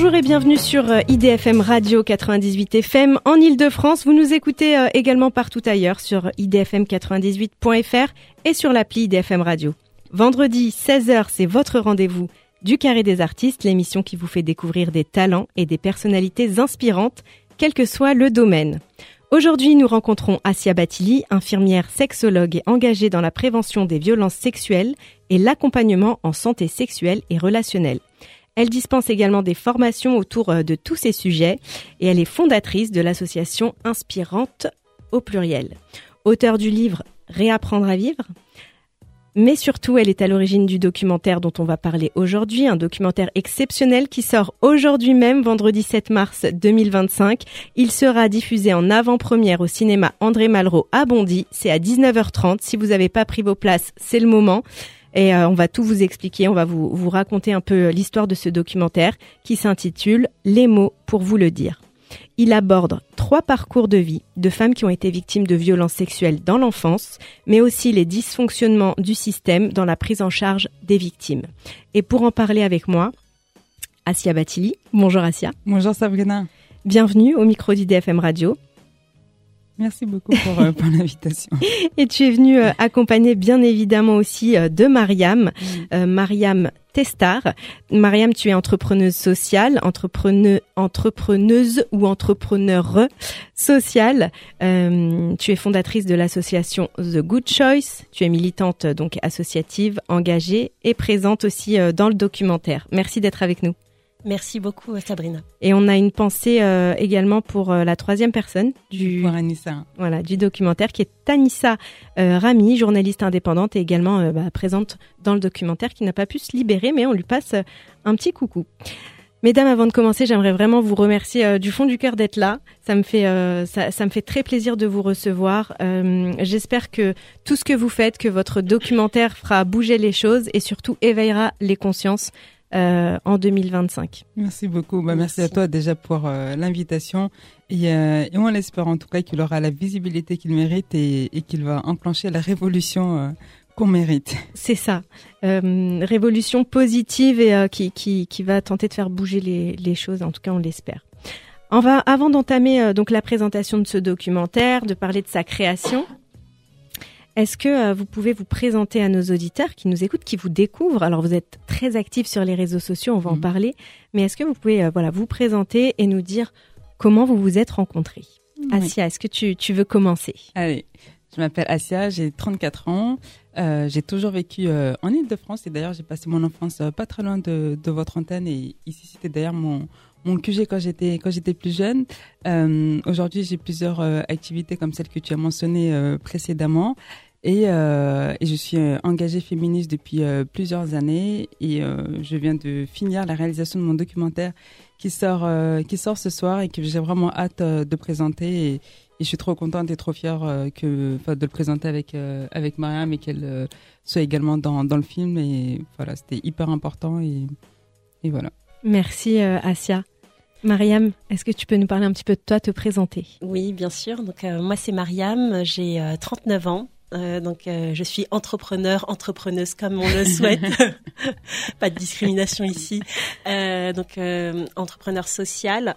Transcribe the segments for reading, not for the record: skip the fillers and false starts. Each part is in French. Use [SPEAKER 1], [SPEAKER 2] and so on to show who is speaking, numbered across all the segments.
[SPEAKER 1] Bonjour et bienvenue sur IDFM Radio 98 FM en Ile-de-France. Vous nous écoutez également partout ailleurs sur idfm98.fr et sur l'appli IDFM Radio. Vendredi 16h, c'est votre rendez-vous du Carré des Artistes, l'émission qui vous fait découvrir des talents et des personnalités inspirantes, quel que soit le domaine. Aujourd'hui, nous rencontrons Assia Bathily, infirmière sexologue et engagée dans la prévention des violences sexuelles et l'accompagnement en santé sexuelle et relationnelle. Elle dispense également des formations autour de tous ces sujets et elle est fondatrice de l'association Inspirante au pluriel. Auteure du livre Réapprendre à vivre, mais surtout elle est à l'origine du documentaire dont on va parler aujourd'hui, un documentaire exceptionnel qui sort aujourd'hui même, vendredi 7 mars 2025. Il sera diffusé en avant-première au cinéma André Malraux à Bondy, c'est à 19h30. Si vous n'avez pas pris vos places, c'est le moment. Et on va tout vous expliquer, on va vous raconter un peu l'histoire de ce documentaire qui s'intitule « Les mots pour vous le dire ». Il aborde 3 parcours de vie de femmes qui ont été victimes de violences sexuelles dans l'enfance, mais aussi les dysfonctionnements du système dans la prise en charge des victimes. Et pour en parler avec moi, Assia Bathily. Bonjour Assia.
[SPEAKER 2] Bonjour Sabrina.
[SPEAKER 1] Bienvenue au micro d'IDFM Radio.
[SPEAKER 2] Merci beaucoup pour l'invitation.
[SPEAKER 1] Et tu es venue accompagnée bien évidemment aussi de Mariam, Mariam Testar. Mariam, tu es entrepreneuse sociale, entrepreneuse ou entrepreneur sociale. Tu es fondatrice de l'association The Good Choice. Tu es militante donc associative, engagée et présente aussi dans le documentaire. Merci d'être avec nous.
[SPEAKER 3] Merci beaucoup Sabrina.
[SPEAKER 1] Et on a une pensée également pour la 3e personne du documentaire qui est Tanissa Rami, journaliste indépendante et également présente dans le documentaire, qui n'a pas pu se libérer, mais on lui passe un petit coucou. Mesdames, avant de commencer, j'aimerais vraiment vous remercier du fond du cœur d'être là. Ça me fait très plaisir de vous recevoir. J'espère que tout ce que vous faites, que votre documentaire fera bouger les choses et surtout éveillera les consciences en 2025.
[SPEAKER 2] Merci beaucoup. Merci à toi déjà pour l'invitation et on l'espère en tout cas qu'il aura la visibilité qu'il mérite et qu'il va enclencher la révolution qu'on mérite.
[SPEAKER 1] C'est ça. Révolution positive et qui va tenter de faire bouger les choses. En tout cas, on l'espère. Avant d'entamer donc la présentation de ce documentaire, de parler de sa création, est-ce que vous pouvez vous présenter à nos auditeurs qui nous écoutent, qui vous découvrent? Alors, vous êtes très actifs sur les réseaux sociaux, on va en parler. Mais est-ce que vous pouvez vous présenter et nous dire comment vous vous êtes rencontrés? Assia, est-ce que tu veux commencer?
[SPEAKER 2] Allez, je m'appelle Assia, j'ai 34 ans. J'ai toujours vécu en Ile-de-France et d'ailleurs, j'ai passé mon enfance pas très loin de votre antenne. Et ici, c'était d'ailleurs mon QG quand j'étais plus jeune. Aujourd'hui, j'ai plusieurs activités comme celle que tu as mentionnées précédemment. Et je suis engagée féministe depuis plusieurs années et je viens de finir la réalisation de mon documentaire qui sort ce soir et que j'ai vraiment hâte de présenter et je suis trop contente et trop fière de le présenter avec Mariam et qu'elle soit également dans le film et voilà, c'était hyper important et voilà.
[SPEAKER 1] Merci Assia. Mariam, est-ce que tu peux nous parler un petit peu de toi, te présenter?
[SPEAKER 3] Oui, bien sûr. Donc moi c'est Mariam, j'ai 39 ans. Je suis entrepreneuse comme on le souhaite. Pas de discrimination ici. Entrepreneur social.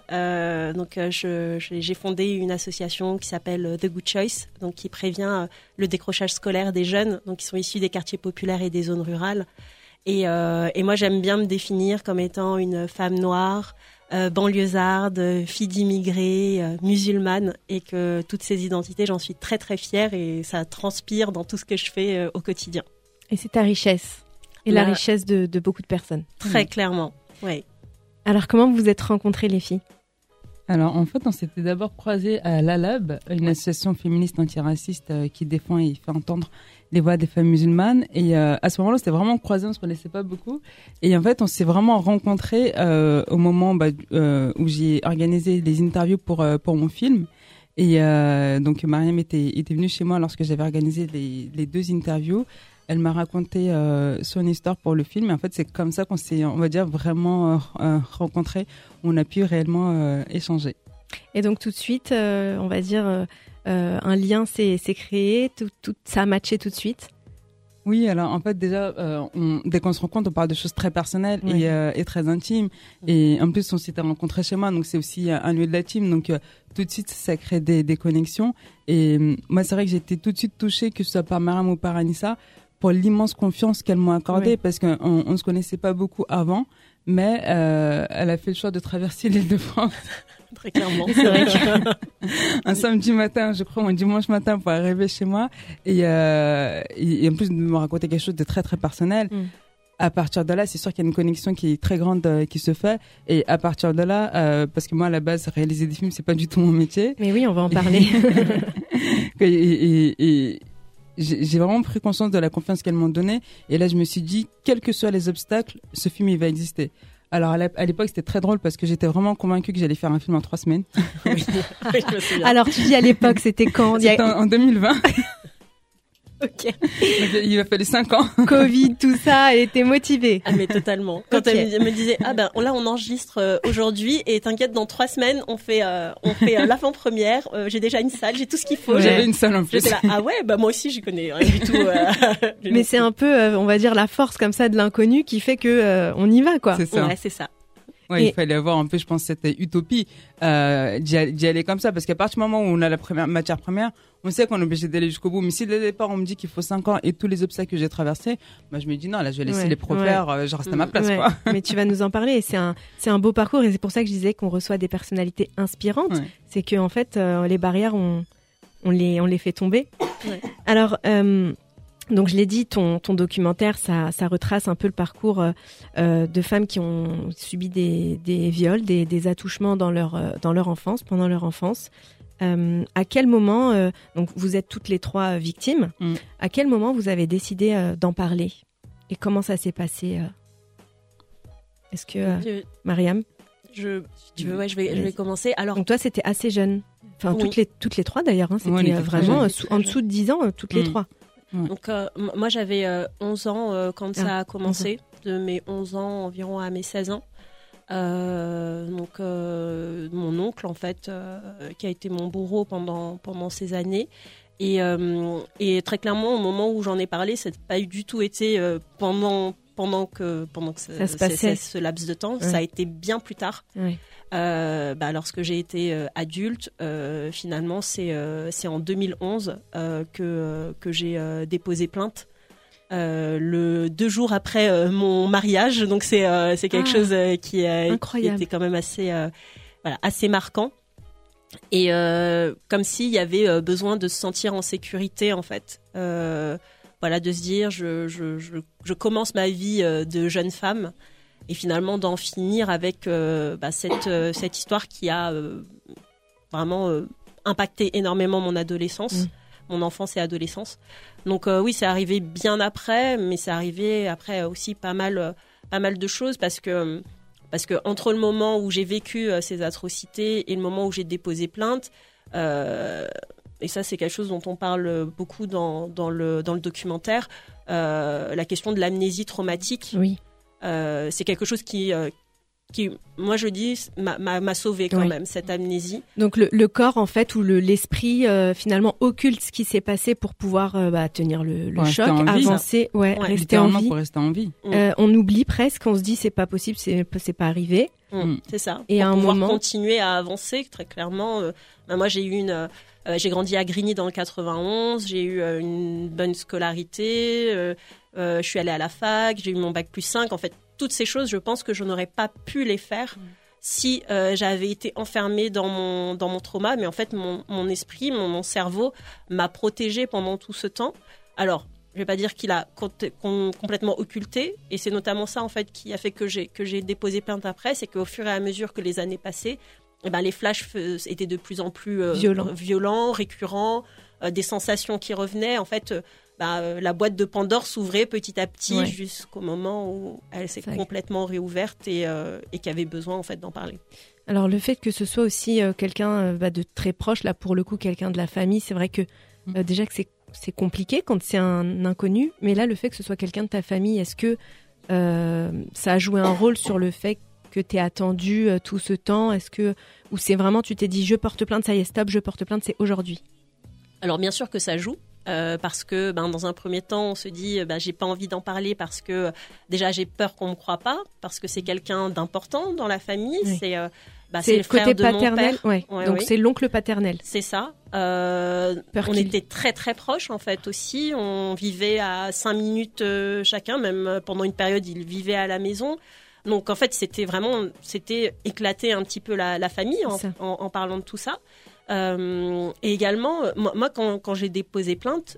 [SPEAKER 3] J'ai fondé une association qui s'appelle The Good Choice, donc qui prévient le décrochage scolaire des jeunes, donc qui sont issus des quartiers populaires et des zones rurales. Et moi j'aime bien me définir comme étant une femme noire, banlieusarde, fille d'immigrés, musulmane, et que toutes ces identités, j'en suis très très fière et ça transpire dans tout ce que je fais au quotidien.
[SPEAKER 1] Et c'est ta richesse, et la richesse de beaucoup de personnes.
[SPEAKER 3] Très clairement, oui.
[SPEAKER 1] Alors comment vous vous êtes rencontrées les filles?
[SPEAKER 2] Alors en fait, on s'était d'abord croisés à l'ALAB, une association féministe antiraciste qui défend et fait entendre les voix des femmes musulmanes. Et à ce moment-là, c'était vraiment croisés, on se connaissait pas beaucoup. Et en fait, on s'est vraiment rencontrés au moment où j'ai organisé les interviews pour mon film. Et donc Mariam était venue chez moi lorsque j'avais organisé les 2 interviews. Elle m'a raconté son histoire pour le film. Et en fait, c'est comme ça qu'on s'est, on va dire, vraiment rencontrés. On a pu réellement échanger.
[SPEAKER 1] Et donc tout de suite, on va dire, un lien s'est créé, tout ça a matché tout de suite?
[SPEAKER 2] Oui, alors en fait déjà, dès qu'on se rencontre, on parle de choses très personnelles et très intimes. Et en plus, on s'était rencontrés chez moi, donc c'est aussi un lieu de la team. Donc tout de suite, ça crée des connexions. Et moi, c'est vrai que j'ai été tout de suite touchée, que ce soit par Mariam ou par Anissa, pour l'immense confiance qu'elles m'ont accordée, parce qu'on se connaissait pas beaucoup avant, mais elle a fait le choix de traverser l'Île-de-France.
[SPEAKER 3] Très clairement, c'est vrai que...
[SPEAKER 2] un samedi matin, je crois, ou un dimanche matin pour arriver chez moi et en plus de me raconter quelque chose de très très personnel. À partir de là, c'est sûr qu'il y a une connexion qui est très grande qui se fait, et à partir de là, parce que moi à la base réaliser des films c'est pas du tout mon métier.
[SPEAKER 1] Mais oui, on va en parler.
[SPEAKER 2] et j'ai vraiment pris conscience de la confiance qu'elles m'ont donnée, et là je me suis dit, quels que soient les obstacles, ce film il va exister. Alors à l'époque c'était très drôle parce que j'étais vraiment convaincue que j'allais faire un film en 3 semaines.
[SPEAKER 3] Oui, je me souviens.
[SPEAKER 1] Alors tu dis à l'époque, c'était quand?
[SPEAKER 2] C'était en 2020.
[SPEAKER 3] Ok.
[SPEAKER 2] Donc, il a fallu 5 ans.
[SPEAKER 1] Covid, tout ça, elle était motivée.
[SPEAKER 3] Ah mais totalement. Quand elle me disait là on enregistre aujourd'hui et t'inquiète, dans 3 semaines on fait l'avant-première. J'ai déjà une salle, j'ai tout ce qu'il faut.
[SPEAKER 2] J'avais une salle en plus.
[SPEAKER 3] J'étais là, ah ouais, moi aussi j'y connais rien du tout.
[SPEAKER 1] Mais c'est un peu, on va dire, la force comme ça de l'inconnu qui fait que on y va, quoi.
[SPEAKER 2] C'est ça.
[SPEAKER 3] Ouais, c'est ça.
[SPEAKER 2] Ouais, il fallait avoir un peu, je pense, cette utopie d'y aller comme ça, parce qu'à partir du moment où on a la matière première, on sait qu'on est obligé d'aller jusqu'au bout. Mais si dès le départ on me dit qu'il faut 5 ans et tous les obstacles que j'ai traversés, moi je me dis non, là je vais laisser les pros faire, je reste à ma place. Quoi.
[SPEAKER 1] Mais tu vas nous en parler, et c'est un beau parcours, et c'est pour ça que je disais qu'on reçoit des personnalités inspirantes. Ouais. C'est que en fait les barrières on les fait tomber. Ouais. Alors donc je l'ai dit, ton documentaire, ça retrace un peu le parcours de femmes qui ont subi des viols, des attouchements dans leur enfance, pendant leur enfance. À quel moment, donc vous êtes toutes les 3 victimes, à quel moment vous avez décidé d'en parler et comment ça s'est passé? Est-ce que Mariam?
[SPEAKER 3] Je vais commencer. Alors,
[SPEAKER 1] donc toi c'était assez jeune, enfin toutes les 3 d'ailleurs, hein, c'était vraiment en dessous de 10 ans toutes les 3.
[SPEAKER 3] Donc moi j'avais 11 ans quand ça a commencé, de mes 11 ans environ à mes 16 ans. Donc mon oncle en fait qui a été mon bourreau pendant ces années, et très clairement au moment où j'en ai parlé, ça n'a pas du tout été pendant que ça se passait, ce laps de temps. Ça a été bien plus tard. Lorsque j'ai été adulte, finalement c'est en 2011 que j'ai déposé plainte. Le 2 jours après mon mariage, donc c'est quelque chose qui était quand même assez marquant, et comme s'il y avait besoin de se sentir en sécurité en fait, de se dire je commence ma vie de jeune femme, et finalement d'en finir avec cette histoire qui a vraiment impacté énormément mon adolescence. Mon enfance et adolescence. Donc oui, c'est arrivé bien après, mais c'est arrivé après aussi pas mal de choses, parce que entre le moment où j'ai vécu ces atrocités et le moment où j'ai déposé plainte, et ça c'est quelque chose dont on parle beaucoup dans le documentaire, la question de l'amnésie traumatique. Oui. C'est quelque chose qui moi je dis m'a sauvée quand même, cette amnésie.
[SPEAKER 1] Donc le corps en fait, ou l'esprit finalement occulte ce qui s'est passé pour pouvoir tenir le choc, avancer, rester en vie.
[SPEAKER 2] Pour rester en vie.
[SPEAKER 1] On oublie presque, on se dit c'est pas possible, c'est pas arrivé.
[SPEAKER 3] C'est ça.
[SPEAKER 1] Et
[SPEAKER 3] pour
[SPEAKER 1] à un
[SPEAKER 3] pouvoir
[SPEAKER 1] moment
[SPEAKER 3] continuer à avancer, très clairement. Moi j'ai eu j'ai grandi à Grigny dans le 91, j'ai eu une bonne scolarité, je suis allée à la fac, j'ai eu mon bac +5, en fait. Toutes ces choses, je pense que je n'aurais pas pu les faire si j'avais été enfermée dans mon trauma. Mais en fait, mon esprit, mon cerveau m'a protégée pendant tout ce temps. Alors, je ne vais pas dire qu'il a complètement occulté. Et c'est notamment ça, en fait, qui a fait que j'ai déposé plainte après. C'est qu'au fur et à mesure que les années passaient, les flashs étaient de plus en plus violents, récurrents, des sensations qui revenaient. En fait, la boîte de Pandore s'ouvrait petit à petit jusqu'au moment où elle s'est complètement réouverte et qu'il y avait besoin en fait d'en parler.
[SPEAKER 1] Alors le fait que ce soit aussi quelqu'un de très proche, là pour le coup quelqu'un de la famille, c'est vrai que déjà que c'est compliqué quand c'est un inconnu, mais là le fait que ce soit quelqu'un de ta famille, est-ce que ça a joué un rôle sur le fait que tu aies attendu tout ce temps? Ou c'est vraiment tu t'es dit je porte plainte, ça y est stop, je porte plainte, c'est aujourd'hui?
[SPEAKER 3] Alors bien sûr que ça joue. parce que dans un premier temps, on se dit j'ai pas envie d'en parler parce que déjà j'ai peur qu'on me croie pas, parce que c'est quelqu'un d'important dans la famille.
[SPEAKER 1] Oui.
[SPEAKER 3] C'est le frère
[SPEAKER 1] côté
[SPEAKER 3] de
[SPEAKER 1] paternel,
[SPEAKER 3] mon père.
[SPEAKER 1] Donc c'est l'oncle paternel.
[SPEAKER 3] C'est ça. On était très très proches en fait aussi. On vivait à 5 minutes chacun, même pendant une période, il vivait à la maison. Donc en fait, c'était éclater un petit peu la famille en parlant de tout ça. Et également, moi quand j'ai déposé plainte,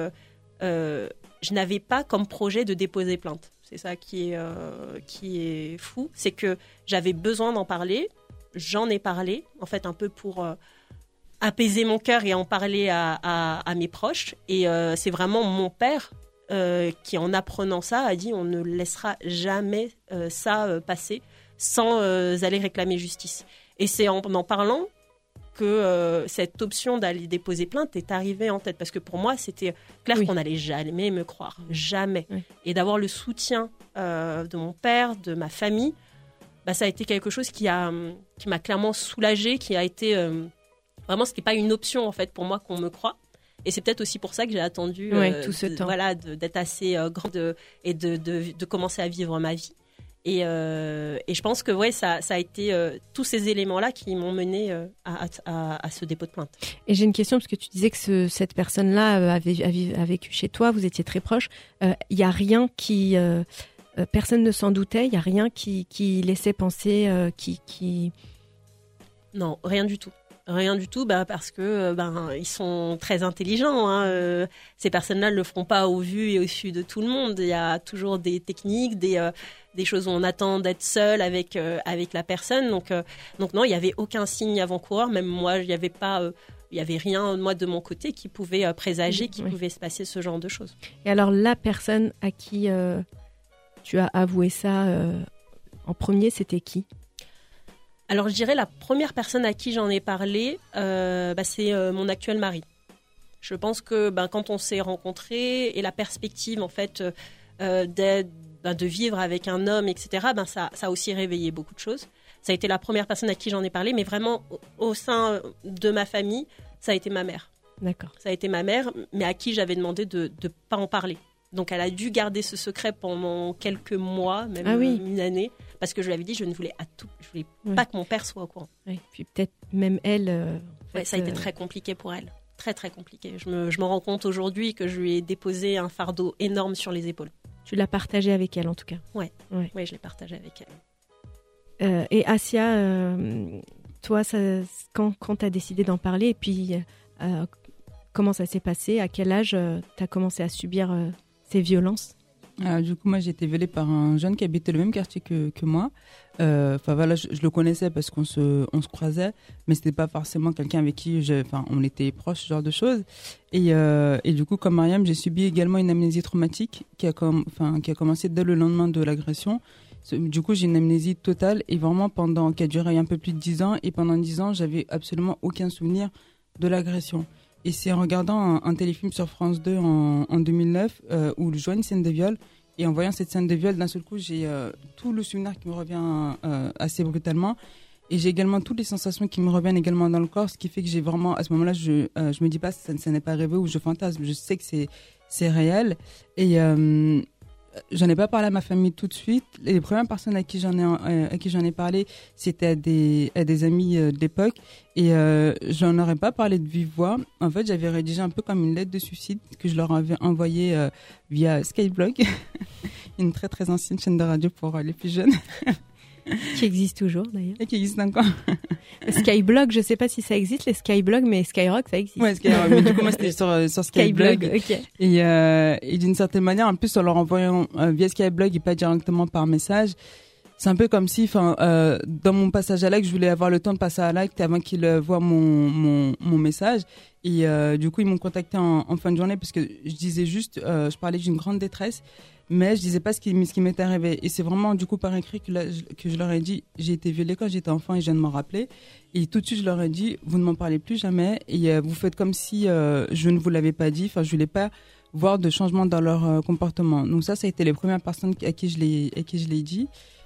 [SPEAKER 3] je n'avais pas comme projet de déposer plainte. C'est ça qui est fou, c'est que j'avais besoin d'en parler. J'en ai parlé, en fait, un peu pour apaiser mon cœur et en parler à mes proches. Et c'est vraiment mon père qui, en apprenant ça, a dit on ne laissera jamais ça passer sans aller réclamer justice. Et c'est en parlant que cette option d'aller déposer plainte est arrivée en tête. Parce que pour moi, c'était clair qu'on n'allait jamais me croire. Jamais. Oui. Et d'avoir le soutien de mon père, de ma famille, ça a été quelque chose qui m'a clairement soulagée, qui a été... vraiment, ce n'est pas une option, en fait, pour moi qu'on me croie. Et c'est peut-être aussi pour ça que j'ai attendu
[SPEAKER 1] tout ce temps.
[SPEAKER 3] D'être assez grande et de commencer à vivre ma vie. Et je pense que ça a été tous ces éléments-là qui m'ont mené à ce dépôt de plainte.
[SPEAKER 1] Et j'ai une question, parce que tu disais que cette personne-là a vécu chez toi, vous étiez très proches. Il n'y a rien qui... personne ne s'en doutait, il n'y a rien qui laissait penser qui...
[SPEAKER 3] Non, rien du tout. Rien du tout, parce que ils sont très intelligents. Ces personnes-là ne le feront pas au vu et au su de tout le monde. Il y a toujours des techniques, des choses où on attend d'être seul avec la personne. Donc non, il n'y avait aucun signe avant-coureur. Même moi, il n'y avait rien, moi, de mon côté, qui pouvait présager qu'il pouvait se passer ce genre de choses.
[SPEAKER 1] Et alors, la personne à qui tu as avoué ça en premier, c'était qui ?
[SPEAKER 3] Alors, je dirais la première personne à qui j'en ai parlé, c'est mon actuel mari. Je pense que quand on s'est rencontrés et la perspective, en fait, de vivre avec un homme, etc., ça a aussi réveillé beaucoup de choses. Ça a été la première personne à qui j'en ai parlé, mais vraiment, au sein de ma famille, ça a été ma mère.
[SPEAKER 1] D'accord. Ça
[SPEAKER 3] a été ma mère, mais à qui j'avais demandé de ne pas en parler. Donc, elle a dû garder ce secret pendant quelques mois, même une année, parce que je lui avais dit je ne voulais pas que mon père soit au courant.
[SPEAKER 1] Oui. Puis peut-être même elle...
[SPEAKER 3] ça a été très compliqué pour elle. Très, très compliqué. Je me rends compte aujourd'hui que je lui ai déposé un fardeau énorme sur les épaules.
[SPEAKER 1] Tu l'as partagé avec elle, en tout cas.
[SPEAKER 3] Oui, je l'ai partagé avec elle.
[SPEAKER 1] Et Assia, toi, quand tu as décidé d'en parler, et puis comment ça s'est passé ? À quel âge tu as commencé à subir ces violences ?
[SPEAKER 2] Du coup, moi, j'ai été violée par un jeune qui habitait le même quartier que moi. Je le connaissais parce qu'on se croisait, mais c'était pas forcément quelqu'un avec qui on était proches, ce genre de choses. Et du coup, comme Mariam, j'ai subi également une amnésie traumatique qui a commencé dès le lendemain de l'agression. Du coup, j'ai une amnésie totale et vraiment qui a duré un peu plus de 10 ans. Et pendant 10 ans, j'avais absolument aucun souvenir de l'agression. Et c'est en regardant un téléfilm sur France 2 en 2009 où je vois une scène de viol. Et en voyant cette scène de viol, d'un seul coup, j'ai tout le souvenir qui me revient assez brutalement. Et j'ai également toutes les sensations qui me reviennent également dans le corps, ce qui fait que j'ai vraiment, à ce moment-là, je me dis pas ça n'est pas rêvé ou je fantasme. Je sais que c'est réel. Et j'en ai pas parlé à ma famille tout de suite. Les premières personnes à qui j'en ai parlé, c'était à des amis de l'époque. Et j'en aurais pas parlé de vive voix. En fait, j'avais rédigé un peu comme une lettre de suicide que je leur avais envoyée via Skyblog, une très très ancienne chaîne de radio pour les plus jeunes.
[SPEAKER 1] Qui existe toujours d'ailleurs.
[SPEAKER 2] Et qui existe encore.
[SPEAKER 1] Skyblog, je sais pas si ça existe les Skyblog, mais Skyrock ça existe.
[SPEAKER 2] Ouais, Skyrock. Mais du coup moi c'était sur Skyblog.
[SPEAKER 1] Okay.
[SPEAKER 2] Et d'une certaine manière, en plus en leur envoyant via Skyblog et pas directement par message, c'est un peu comme si, dans mon passage à l'acte, je voulais avoir le temps de passer à l'acte avant qu'ils voient mon message. Et du coup ils m'ont contacté en fin de journée parce que je disais juste, je parlais d'une grande détresse. Mais je disais pas ce qui m'était arrivé. Et c'est vraiment du coup par écrit que je leur ai dit, j'ai été violée quand j'étais enfant et je viens de m'en rappeler. Et tout de suite je leur ai dit, vous ne m'en parlez plus jamais et vous faites comme si je ne vous l'avais pas dit. Enfin, je voulais pas voir de changement dans leur comportement. Donc ça a été les premières personnes à qui je l'ai dit.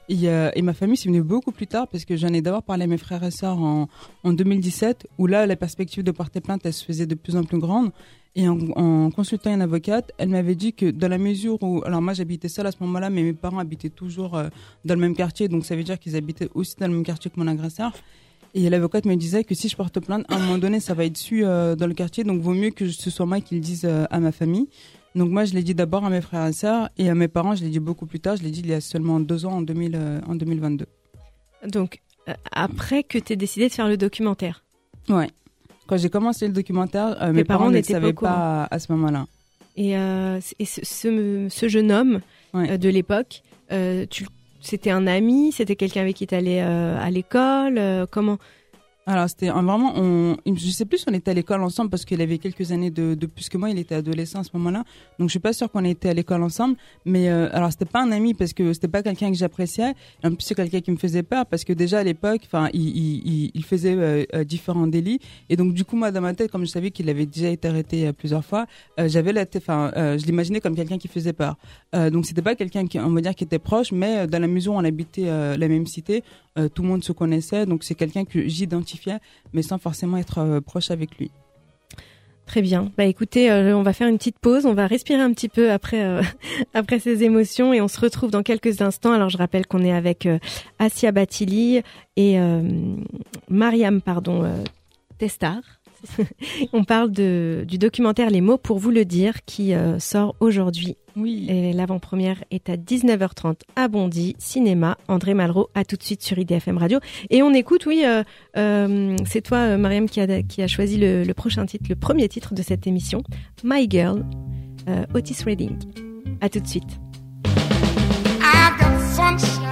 [SPEAKER 2] Et ma famille, c'est venu beaucoup plus tard parce que j'en ai d'abord parlé à mes frères et sœurs en 2017, où là, la perspective de porter plainte, elle se faisait de plus en plus grande. Et en consultant une avocate, elle m'avait dit que dans la mesure où... Alors moi, j'habitais seule à ce moment-là, mais mes parents habitaient toujours dans le même quartier. Donc ça veut dire qu'ils habitaient aussi dans le même quartier que mon agresseur. Et l'avocate me disait que si je porte plainte, à un moment donné, ça va être su dans le quartier. Donc vaut mieux que ce soit moi qui le dise à ma famille. Donc moi, je l'ai dit d'abord à mes frères et sœurs. Et à mes parents, je l'ai dit beaucoup plus tard. Je l'ai dit il y a seulement 2 ans, en 2022.
[SPEAKER 1] Donc, après que tu aies décidé de faire le documentaire.
[SPEAKER 2] Ouais. Quand j'ai commencé le documentaire, mes parents ne le savaient pas à ce moment-là.
[SPEAKER 1] Et ce jeune homme de l'époque, c'était un ami, c'était quelqu'un avec qui tu allais à l'école, comment?
[SPEAKER 2] Alors c'était vraiment, je sais plus si on était à l'école ensemble parce qu'il avait quelques années de plus que moi, il était adolescent à ce moment-là, donc je suis pas sûre qu'on ait été à l'école ensemble, mais alors c'était pas un ami parce que c'était pas quelqu'un que j'appréciais, en plus c'est quelqu'un qui me faisait peur parce que déjà à l'époque, enfin il faisait différents délits, et donc du coup moi dans ma tête, comme je savais qu'il avait déjà été arrêté plusieurs fois, je l'imaginais comme quelqu'un qui faisait peur, donc c'était pas quelqu'un qui, on va dire, qui était proche, mais dans la mesure où on habitait la même cité, tout le monde se connaissait, donc c'est quelqu'un que j'identifiais, mais sans forcément être proche avec lui.
[SPEAKER 1] Très bien. Bah écoutez, on va faire une petite pause, on va respirer un petit peu après ces émotions et on se retrouve dans quelques instants. Alors je rappelle qu'on est avec Assia Bathily et Mariam Testar. On parle du documentaire Les mots pour vous le dire qui sort aujourd'hui.
[SPEAKER 2] Oui.
[SPEAKER 1] Et l'avant-première est à 19h30 à Bondy, cinéma. André Malraux, à tout de suite sur IDFM Radio. Et on écoute, c'est toi, Mariam, qui a choisi le prochain titre, le premier titre de cette émission, My Girl, Otis Redding. À tout de suite.
[SPEAKER 4] I got sunshine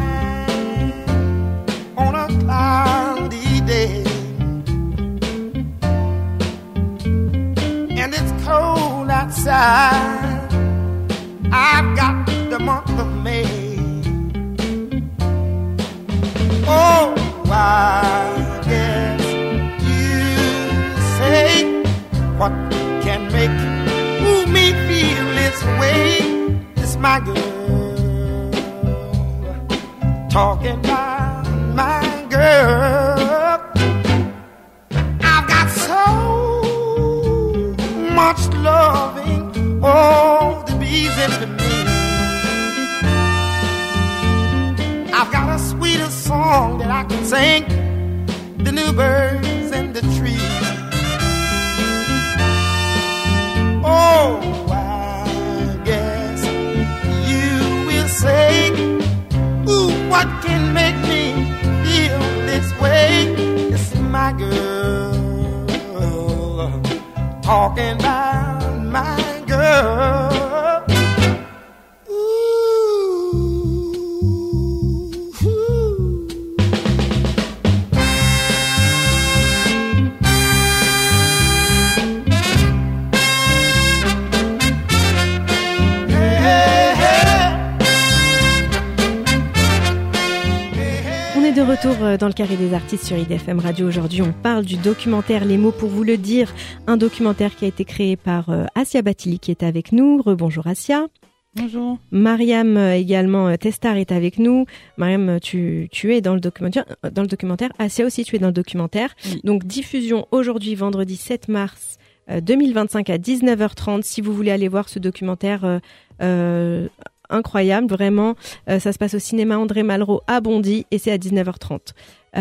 [SPEAKER 4] on a cloudy day. And it's cold outside. I've got the month of May. Oh, I guess you say what can make me feel this way. It's my girl talking about my girl. I've got so much loving, oh, the bees into me. I've got a sweeter song that I can sing, the new birds and the trees. Oh, I guess you will say, ooh, what can make me feel this way? It's my girl talking about my girl.
[SPEAKER 1] De retour dans le carré des artistes sur IDFM Radio. Aujourd'hui, on parle du documentaire Les mots pour vous le dire, un documentaire qui a été créé par Assia Bathily qui est avec nous. Rebonjour Assia.
[SPEAKER 2] Bonjour.
[SPEAKER 1] Mariam également Testar est avec nous. Mariam, tu es dans le documentaire. Assia aussi, tu es dans le documentaire. Oui. Donc diffusion aujourd'hui, vendredi 7 mars 2025 à 19h30. Si vous voulez aller voir ce documentaire incroyable, vraiment. Ça se passe au cinéma André Malraux à Bondy et c'est à 19h30.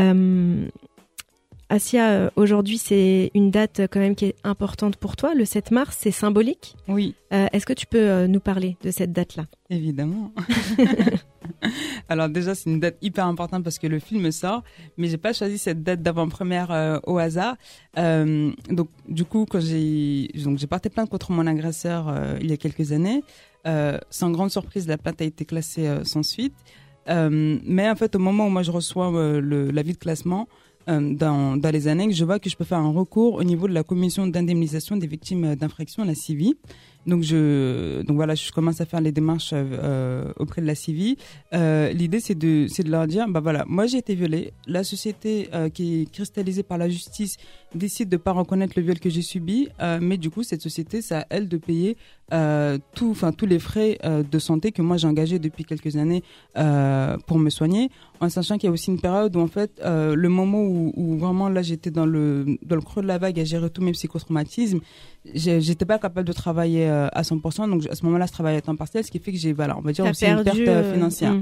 [SPEAKER 1] Assia, aujourd'hui, c'est une date quand même qui est importante pour toi. Le 7 mars, c'est symbolique.
[SPEAKER 2] Oui.
[SPEAKER 1] Est-ce que tu peux nous parler de cette date-là ?
[SPEAKER 2] Évidemment. Alors déjà, c'est une date hyper importante parce que le film sort, mais j'ai pas choisi cette date d'avant-première au hasard. Donc du coup, quand j'ai porté plainte contre mon agresseur il y a quelques années, sans grande surprise, la plainte a été classée sans suite. Mais en fait, au moment où moi je reçois l'avis de classement, dans les annexes, je vois que je peux faire un recours au niveau de la commission d'indemnisation des victimes d'infractions, la CIVI. Donc voilà, je commence à faire les démarches auprès de la CIVI. L'idée c'est de leur dire, bah voilà, moi j'ai été violée, la société qui est cristallisée par la justice décide de pas reconnaître le viol que j'ai subi, mais du coup cette société, c'est à elle de payer tous les frais de santé que moi j'ai engagés depuis quelques années pour me soigner, en sachant qu'il y a aussi une période où en fait le moment où vraiment là j'étais dans le creux de la vague à gérer tous mes psychotraumatismes, j'étais pas capable de travailler à 100%, donc à ce moment-là je travaillais à temps partiel, ce qui fait que j'ai on va dire aussi une perte financière.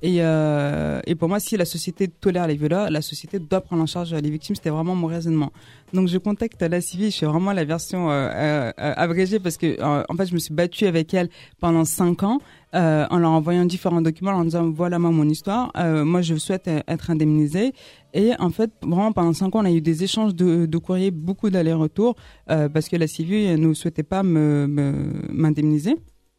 [SPEAKER 2] Et pour moi, si la société tolère les violeurs, la société doit prendre en charge les victimes. C'était vraiment mon raisonnement. Donc je contacte la CIVI, je fais vraiment la version abrégée parce que en fait je me suis battue avec elle pendant 5 ans en leur envoyant différents documents en disant voilà moi mon histoire, moi je souhaite être indemnisée. Et en fait vraiment pendant 5 ans on a eu des échanges de courriers, beaucoup d'allers-retours parce que la CIVI ne souhaitait pas m'indemniser.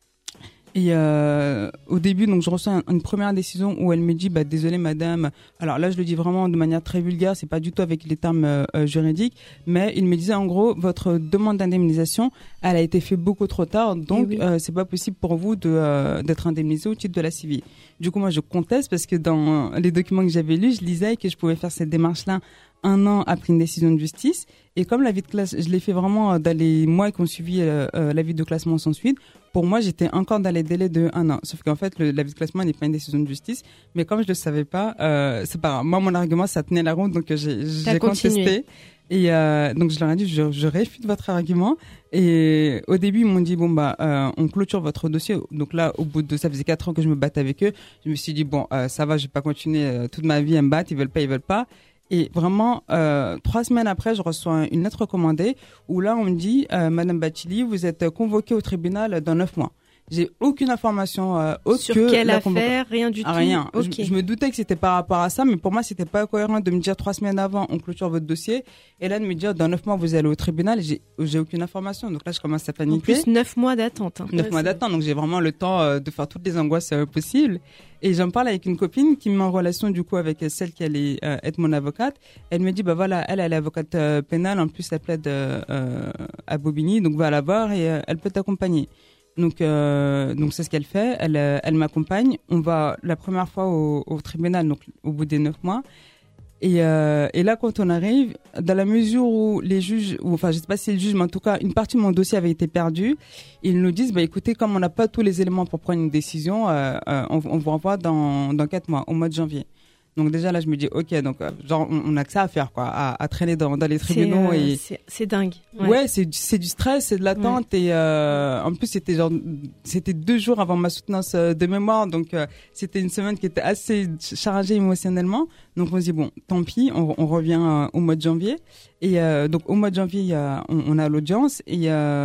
[SPEAKER 2] Et au début, donc je reçois une première décision où elle me dit désolée madame. Alors là, je le dis vraiment de manière très vulgaire, c'est pas du tout avec les termes juridiques, mais il me disait en gros votre demande d'indemnisation, elle a été faite beaucoup trop tard, donc c'est pas possible pour vous d'être indemnisé au titre de la CIVI. Du coup, moi je conteste parce que dans les documents que j'avais lus, je lisais que je pouvais faire cette démarche-là 1 an après une décision de justice. Et comme l'avis de classe, je l'ai fait vraiment dans les mois qui ont suivi l'avis de classement sans suite. Pour moi, j'étais encore dans les délais de 1 an. Sauf qu'en fait, l'avis de classement n'est pas une décision de justice. Mais comme je le savais pas, c'est pas grave. Moi, mon argument, ça tenait la route, donc j'ai contesté. Et donc je leur ai dit, je réfute votre argument. Et au début, ils m'ont dit on clôture votre dossier. Donc là, au bout de ça faisait 4 ans que je me battais avec eux. Je me suis dit ça va, je vais pas continuer toute ma vie à me battre. Ils veulent pas. Et vraiment, 3 semaines après, je reçois une lettre recommandée où là, on me dit, Madame Bathily, vous êtes convoquée au tribunal dans 9 mois. J'ai aucune information autre
[SPEAKER 1] sur
[SPEAKER 2] que
[SPEAKER 1] quelle affaire, rien du tout.
[SPEAKER 2] Rien.
[SPEAKER 1] Okay.
[SPEAKER 2] Je me doutais que c'était par rapport à ça, mais pour moi, c'était pas cohérent de me dire 3 semaines avant, on clôture votre dossier, et là de me dire dans 9 mois vous allez au tribunal. J'ai aucune information, donc là je commence à paniquer.
[SPEAKER 1] En plus 9 mois d'attente.
[SPEAKER 2] 9 mois d'attente, donc j'ai vraiment le temps de faire toutes les angoisses possibles. Et j'en parle avec une copine qui me met en relation du coup avec celle qui allait être mon avocate. Elle me dit voilà, elle est avocate pénale, en plus elle plaide à Bobigny, donc va la voir et elle peut t'accompagner. Donc c'est ce qu'elle fait. Elle m'accompagne. On va la première fois au tribunal, donc au bout des 9 mois. Et là, quand on arrive, dans la mesure où les juges, je sais pas si le juge, mais en tout cas, une partie de mon dossier avait été perdue, ils nous disent, écoutez, comme on n'a pas tous les éléments pour prendre une décision, on vous renvoie dans 4 mois, au mois de janvier. Donc déjà là je me dis ok, donc on a que ça à faire quoi, à traîner dans les tribunaux.
[SPEAKER 1] C'est dingue.
[SPEAKER 2] Ouais, c'est du stress, c'est de l'attente. Et en plus c'était 2 jours avant ma soutenance de mémoire, donc c'était une semaine qui était assez chargée émotionnellement. Donc on se dit tant pis, on revient au mois de janvier. Et donc au mois de janvier on a l'audience et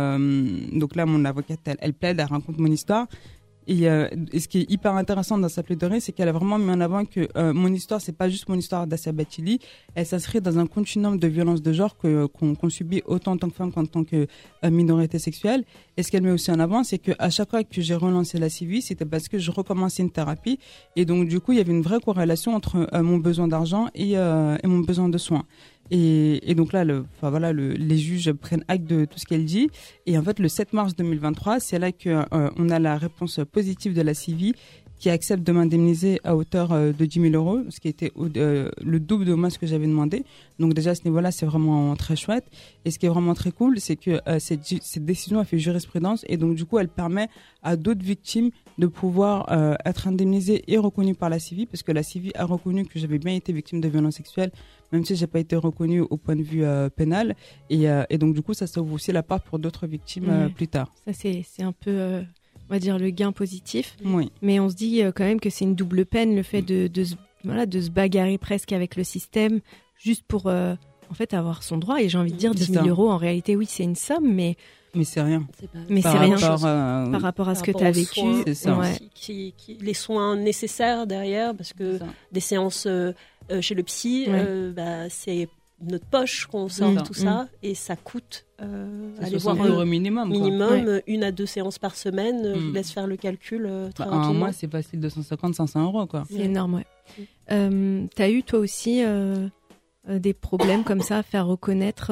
[SPEAKER 2] donc là mon avocate elle plaide, elle raconte mon histoire. Et ce qui est hyper intéressant dans sa plaidoirie, c'est qu'elle a vraiment mis en avant que mon histoire, c'est pas juste mon histoire d'Assia Bathily, elle s'inscrit dans un continuum de violences de genre qu'on subit autant en tant que femme qu'en tant que minorité sexuelle. Et ce qu'elle met aussi en avant, c'est qu'à chaque fois que j'ai relancé la CIVI, c'était parce que je recommençais une thérapie. Et donc du coup, il y avait une vraie corrélation entre mon besoin d'argent et mon besoin de soins. Et donc là, les juges prennent acte de tout ce qu'elle dit. Et en fait, le 7 mars 2023, c'est là qu'on a la réponse positive de la CIVI qui accepte de m'indemniser à hauteur de 10 000 euros, ce qui était le double de moins ce que j'avais demandé. Donc déjà, à ce niveau-là, c'est vraiment très chouette. Et ce qui est vraiment très cool, c'est que cette décision a fait jurisprudence et donc du coup, elle permet à d'autres victimes de pouvoir être indemnisées et reconnues par la CIVI, parce que la CIVI a reconnu que j'avais bien été victime de violences sexuelles, même si j'ai pas été reconnue au point de vue pénal. Et donc du coup, ça s'ouvre aussi la porte pour d'autres victimes plus tard.
[SPEAKER 1] Ça, c'est un peu... on va dire le gain positif,
[SPEAKER 2] oui.
[SPEAKER 1] Mais on se dit quand même que c'est une double peine le fait de se bagarrer presque avec le système juste pour en fait avoir son droit. Et j'ai envie de dire 10 000 euros, en réalité oui c'est une somme, mais
[SPEAKER 2] c'est rien.
[SPEAKER 1] Mais c'est rien par rapport à ce que tu as vécu.
[SPEAKER 3] Soins,
[SPEAKER 2] c'est ça.
[SPEAKER 1] Ouais.
[SPEAKER 3] Les soins nécessaires derrière, parce que des séances chez le psy, c'est notre poche qu'on sort tout ça, et ça coûte aller voir
[SPEAKER 2] minimum
[SPEAKER 3] 1 à 2 séances par semaine. Je vous laisse faire le calcul très rapidement.
[SPEAKER 2] Un mois c'est facile, 250-500 euros quoi.
[SPEAKER 1] C'est énorme, ouais. T'as eu toi aussi des problèmes comme ça à faire reconnaître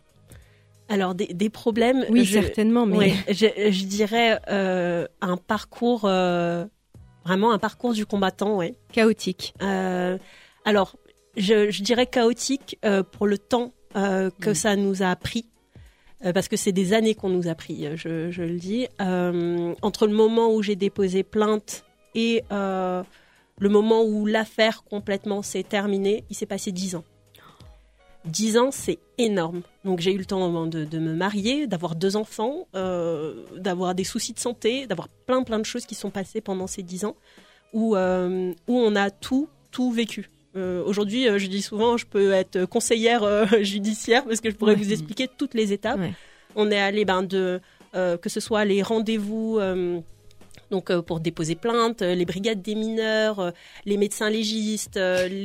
[SPEAKER 3] Alors des problèmes,
[SPEAKER 1] oui certainement, mais
[SPEAKER 3] je dirais un parcours vraiment un parcours du combattant,
[SPEAKER 1] chaotique.
[SPEAKER 3] Alors je dirais chaotique pour le temps que ça nous a pris. Parce que c'est des années qu'on nous a pris, je le dis. Entre le moment où j'ai déposé plainte et le moment où l'affaire complètement s'est terminée, il s'est passé 10 ans. 10 ans, c'est énorme. Donc j'ai eu le temps de me marier, d'avoir 2 enfants, d'avoir des soucis de santé, d'avoir plein de choses qui sont passées pendant ces 10 ans où on a tout vécu. Aujourd'hui, je dis souvent, je peux être conseillère judiciaire parce que je pourrais vous expliquer toutes les étapes. Ouais. On est allé que ce soit les rendez-vous donc pour déposer plainte, les brigades des mineurs, les médecins légistes,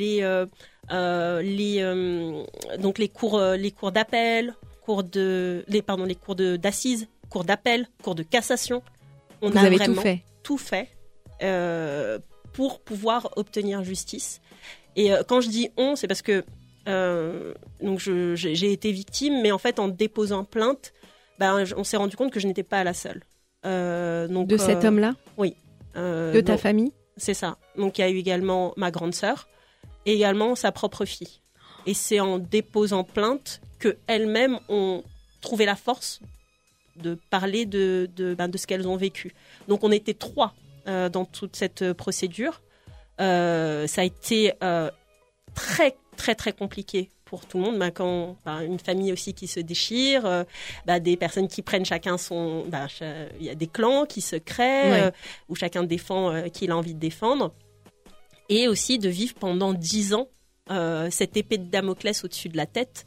[SPEAKER 3] donc les cours d'appel, les cours d'assises, cours d'appel, cours de cassation.
[SPEAKER 1] Vous avez
[SPEAKER 3] tout fait pour pouvoir obtenir justice. Et quand je dis on, c'est parce que donc j'ai été victime, mais en fait en déposant plainte, on s'est rendu compte que je n'étais pas la seule.
[SPEAKER 1] Donc, de cet homme-là ?
[SPEAKER 3] Oui.
[SPEAKER 1] De ta famille ?
[SPEAKER 3] C'est ça. Donc il y a eu également ma grande sœur et également sa propre fille. Et c'est en déposant plainte qu'elles-mêmes ont trouvé la force de parler de ce qu'elles ont vécu. Donc on était 3 dans toute cette procédure. Ça a été très très très compliqué pour tout le monde, quand une famille aussi qui se déchire, des personnes qui prennent chacun son... il y a des clans qui se créent, où chacun défend qui il a envie de défendre. Et aussi de vivre pendant 10 ans cette épée de Damoclès au-dessus de la tête,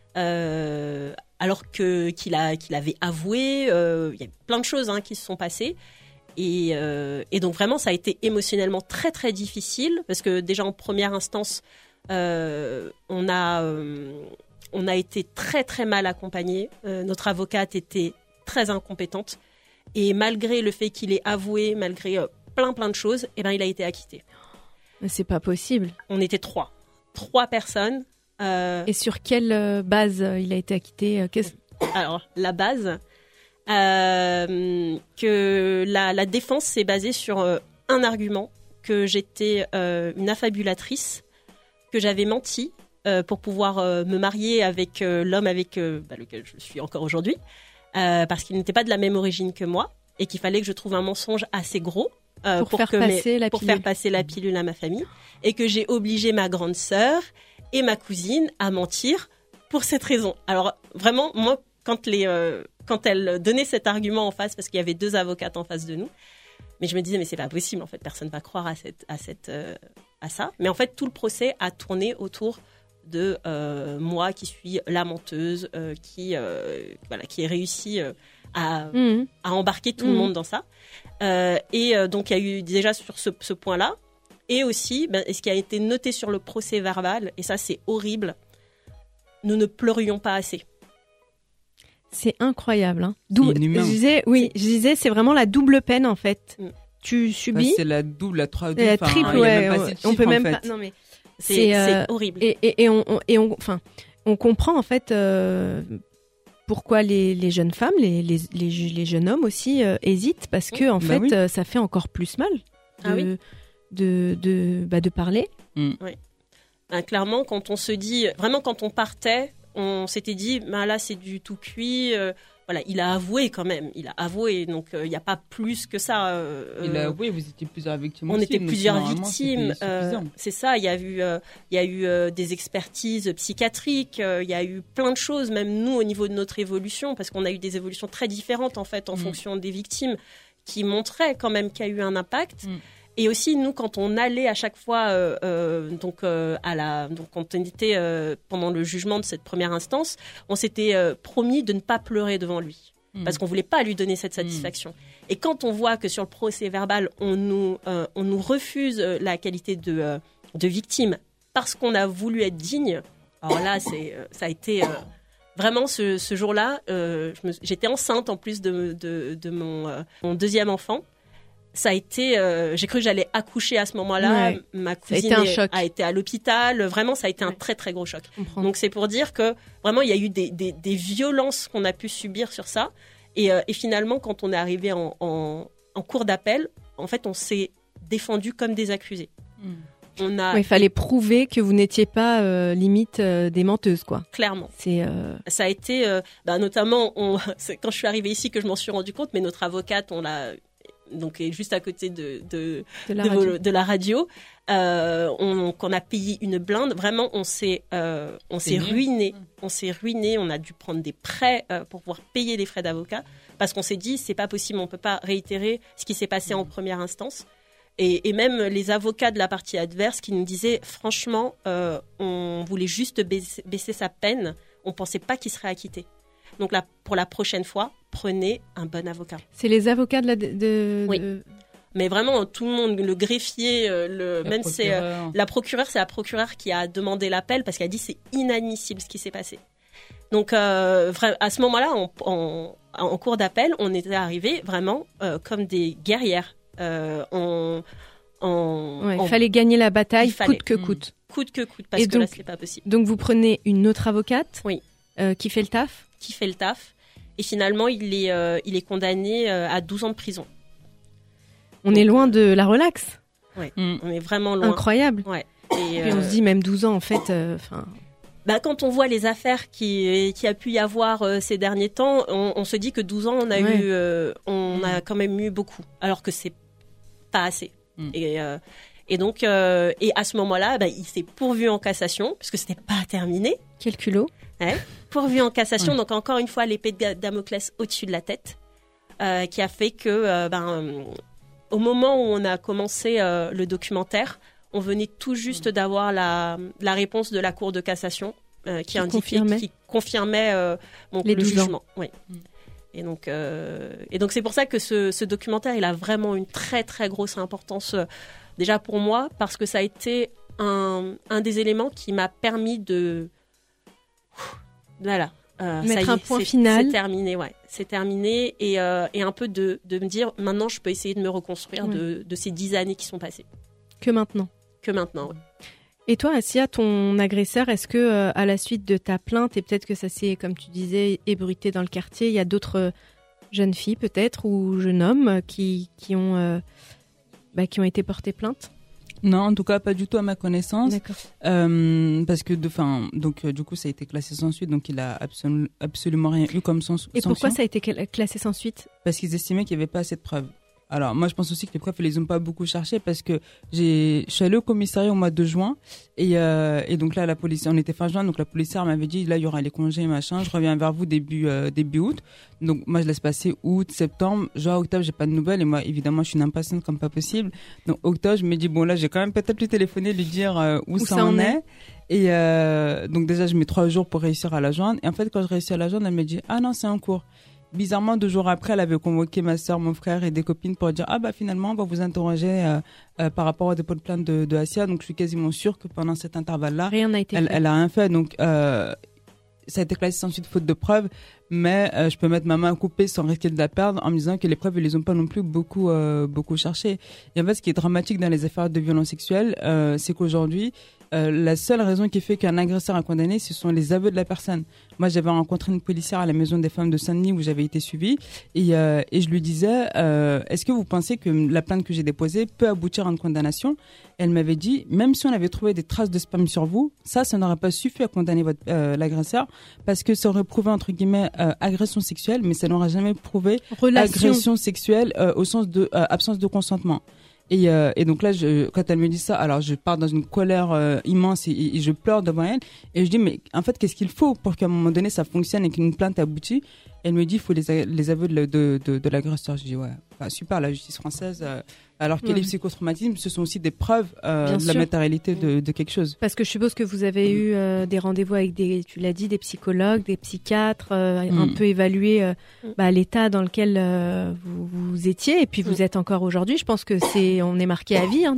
[SPEAKER 3] alors qu'il avait avoué, il y a plein de choses qui se sont passées. Et donc vraiment, ça a été émotionnellement très très difficile, parce que déjà en première instance, on a été très très mal accompagnés. Notre avocate était très incompétente, et malgré le fait qu'il ait avoué, malgré plein de choses, il a été acquitté.
[SPEAKER 1] Mais c'est pas possible.
[SPEAKER 3] On était 3 personnes.
[SPEAKER 1] Et sur quelle base il a été acquitté
[SPEAKER 3] Alors la base, que la défense s'est basée sur un argument, que j'étais une affabulatrice, que j'avais menti pour pouvoir me marier avec l'homme avec lequel je suis encore aujourd'hui, parce qu'il n'était pas de la même origine que moi, et qu'il fallait que je trouve un mensonge assez gros pour faire passer la pilule à ma famille, et que j'ai obligé ma grande sœur et ma cousine à mentir pour cette raison. Alors vraiment, moi, quand elle donnait cet argument en face, parce qu'il y avait 2 avocates en face de nous, mais je me disais, mais c'est pas possible, en fait, personne va croire à ça. Mais en fait, tout le procès a tourné autour de moi qui suis la menteuse, qui ai réussi à embarquer tout le monde dans ça. Et donc, il y a eu déjà sur ce point-là, et aussi, ce qui a été noté sur le procès verbal, et ça, c'est horrible, nous ne pleurions pas assez.
[SPEAKER 1] C'est incroyable. Je disais, c'est vraiment la double peine, en fait. Tu subis.
[SPEAKER 2] C'est la double, la triple.
[SPEAKER 1] La triple, on peut même pas. Non, mais
[SPEAKER 3] c'est horrible.
[SPEAKER 1] Et on comprend, en fait, pourquoi les jeunes femmes, les jeunes hommes aussi hésitent, parce que, en fait, ça fait encore plus mal de parler.
[SPEAKER 3] Oui. Clairement, quand on se dit, vraiment, quand on partait, on s'était dit, là, c'est du tout cuit. Il a avoué quand même. Il a avoué, donc il n'y a pas plus que ça.
[SPEAKER 2] Il a avoué, vous étiez plusieurs victimes.
[SPEAKER 3] On était plusieurs victimes. C'est ça. Il y a eu des expertises psychiatriques. Il y a eu plein de choses, même nous, au niveau de notre évolution, parce qu'on a eu des évolutions très différentes, en fait, en fonction des victimes, qui montraient quand même qu'il y a eu un impact. Et aussi, nous, quand on allait à chaque fois, quand on était pendant le jugement de cette première instance, on s'était promis de ne pas pleurer devant lui, parce qu'on voulait pas lui donner cette satisfaction. Et quand on voit que sur le procès verbal, on nous refuse la qualité de victime parce qu'on a voulu être digne, alors là, ça a été vraiment ce jour-là. J'étais enceinte en plus de mon deuxième enfant. Ça a été, j'ai cru que j'allais accoucher à ce moment-là. Ouais. Ma cousine a été à l'hôpital. Vraiment, ça a été un très très gros choc. Donc c'est pour dire que vraiment il y a eu des violences qu'on a pu subir sur ça. Et finalement, quand on est arrivé en cour d'appel, en fait, on s'est défendu comme des accusés.
[SPEAKER 1] Il fallait prouver que vous n'étiez pas limite des menteuses, quoi.
[SPEAKER 3] Clairement. Ça a été, notamment, c'est quand je suis arrivée ici que je m'en suis rendu compte, mais notre avocate, on l'a donc est juste à côté de la radio. Qu'on a payé une blinde. Vraiment, on s'est ruiné. On s'est ruiné. On a dû prendre des prêts pour pouvoir payer les frais d'avocat parce qu'on s'est dit c'est pas possible. On peut pas réitérer ce qui s'est passé en première instance. Et même les avocats de la partie adverse qui nous disaient franchement, on voulait juste baisser sa peine. On pensait pas qu'il serait acquitté. Donc là, pour la prochaine fois, prenez un bon avocat.
[SPEAKER 1] C'est les avocats de
[SPEAKER 3] oui. Mais vraiment, tout le monde, le greffier, même c'est la procureure, c'est la procureure qui a demandé l'appel parce qu'elle a dit c'est inadmissible ce qui s'est passé. Donc à ce moment-là, en cours d'appel, on était arrivés vraiment comme des guerrières. Il
[SPEAKER 1] fallait gagner la bataille coûte que coûte.
[SPEAKER 3] Coûte que coûte, parce que là, c'est pas possible.
[SPEAKER 1] Donc vous prenez une autre avocate qui fait le taf.
[SPEAKER 3] Qui fait le taf. Et finalement, il est condamné à 12 ans de prison.
[SPEAKER 1] On est loin de la relaxe.
[SPEAKER 3] Oui, on est vraiment loin.
[SPEAKER 1] Incroyable.
[SPEAKER 3] Ouais.
[SPEAKER 1] Et on se dit même 12 ans, en fait.
[SPEAKER 3] Quand on voit les affaires qui a pu y avoir ces derniers temps, on se dit que 12 ans, on a quand même eu beaucoup. Alors que c'est pas assez. Et donc, et à ce moment-là, il s'est pourvu en cassation, puisque c'était pas terminé.
[SPEAKER 1] Quel culot.
[SPEAKER 3] Pourvu en cassation, donc encore une fois, l'épée de Damoclès au-dessus de la tête, qui a fait que, au moment où on a commencé le documentaire, on venait tout juste d'avoir la réponse de la Cour de cassation qui confirmait le jugement. Oui. Et donc c'est pour ça que ce documentaire, il a vraiment une très très grosse importance déjà pour moi, parce que ça a été un des éléments qui m'a permis de
[SPEAKER 1] mettre un point final.
[SPEAKER 3] C'est terminé, c'est terminé, et un peu de me dire maintenant je peux essayer de me reconstruire de ces 10 années qui sont passées.
[SPEAKER 1] Que maintenant,
[SPEAKER 3] oui.
[SPEAKER 1] Et toi, Assia, ton agresseur, est-ce que à la suite de ta plainte, et peut-être que ça s'est, comme tu disais, ébruité dans le quartier, il y a d'autres jeunes filles peut-être ou jeunes hommes qui ont été portés plainte?
[SPEAKER 2] Non, en tout cas pas du tout à ma connaissance.
[SPEAKER 1] D'accord.
[SPEAKER 2] Parce que du coup ça a été classé sans suite, donc il a absolument rien eu comme sanction.
[SPEAKER 1] Et pourquoi ça a été classé sans suite?
[SPEAKER 2] Parce qu'ils estimaient qu'il n'y avait pas assez de preuves. Alors moi je pense aussi que les preuves ils les ont pas beaucoup cherchées, parce que je suis allée au commissariat au mois de juin et donc là la police, on était fin juin, donc la policière m'avait dit là il y aura les congés machin, je reviens vers vous début août. Donc moi je laisse passer août, septembre, juin, octobre, j'ai pas de nouvelles, et moi évidemment je suis une impatiente comme pas possible. Donc octobre je me dis bon là j'ai quand même peut-être lui téléphoner, lui dire où ça en est. Et donc déjà je mets 3 jours pour réussir à la joindre, et en fait quand je réussis à la joindre elle me dit ah non c'est en cours. Bizarrement, 2 jours après, elle avait convoqué ma soeur, mon frère et des copines pour dire « Ah bah finalement, on va vous interroger par rapport au dépôt de plainte de Assia ». Donc je suis quasiment sûre que pendant cet intervalle-là,
[SPEAKER 1] rien n'a été fait.
[SPEAKER 2] Elle a rien fait. Donc ça a été classé sans suite faute de preuves, mais je peux mettre ma main coupée sans risquer de la perdre en me disant que les preuves, ils les ont pas non plus beaucoup cherchées. Et en fait, ce qui est dramatique dans les affaires de violences sexuelles, c'est qu'aujourd'hui, la seule raison qui fait qu'un agresseur est condamné, ce sont les aveux de la personne. Moi, j'avais rencontré une policière à la maison des femmes de Saint-Denis où j'avais été suivie, et je lui disais est-ce que vous pensez que la plainte que j'ai déposée peut aboutir à une condamnation? Elle m'avait dit même si on avait trouvé des traces de sperme sur vous, ça n'aurait pas suffi à condamner l'agresseur, parce que ça aurait prouvé entre guillemets agression sexuelle, mais ça n'aurait jamais prouvé agression sexuelle au sens de absence de consentement. Et donc là, quand elle me dit ça, alors je pars dans une colère immense et je pleure devant elle. Et je dis, mais en fait, qu'est-ce qu'il faut pour qu'à un moment donné, ça fonctionne et qu'une plainte aboutit? Elle me dit, il faut les aveux de l'agresseur. Je dis, ouais, super, la justice française. Alors que les psychotraumatismes, ce sont aussi des preuves de la matérialité de quelque chose.
[SPEAKER 1] Parce que je suppose que vous avez eu des rendez-vous avec tu l'as dit, des psychologues, des psychiatres, un peu évaluer l'état dans lequel vous étiez, et puis vous êtes encore aujourd'hui. Je pense que on est marqué à vie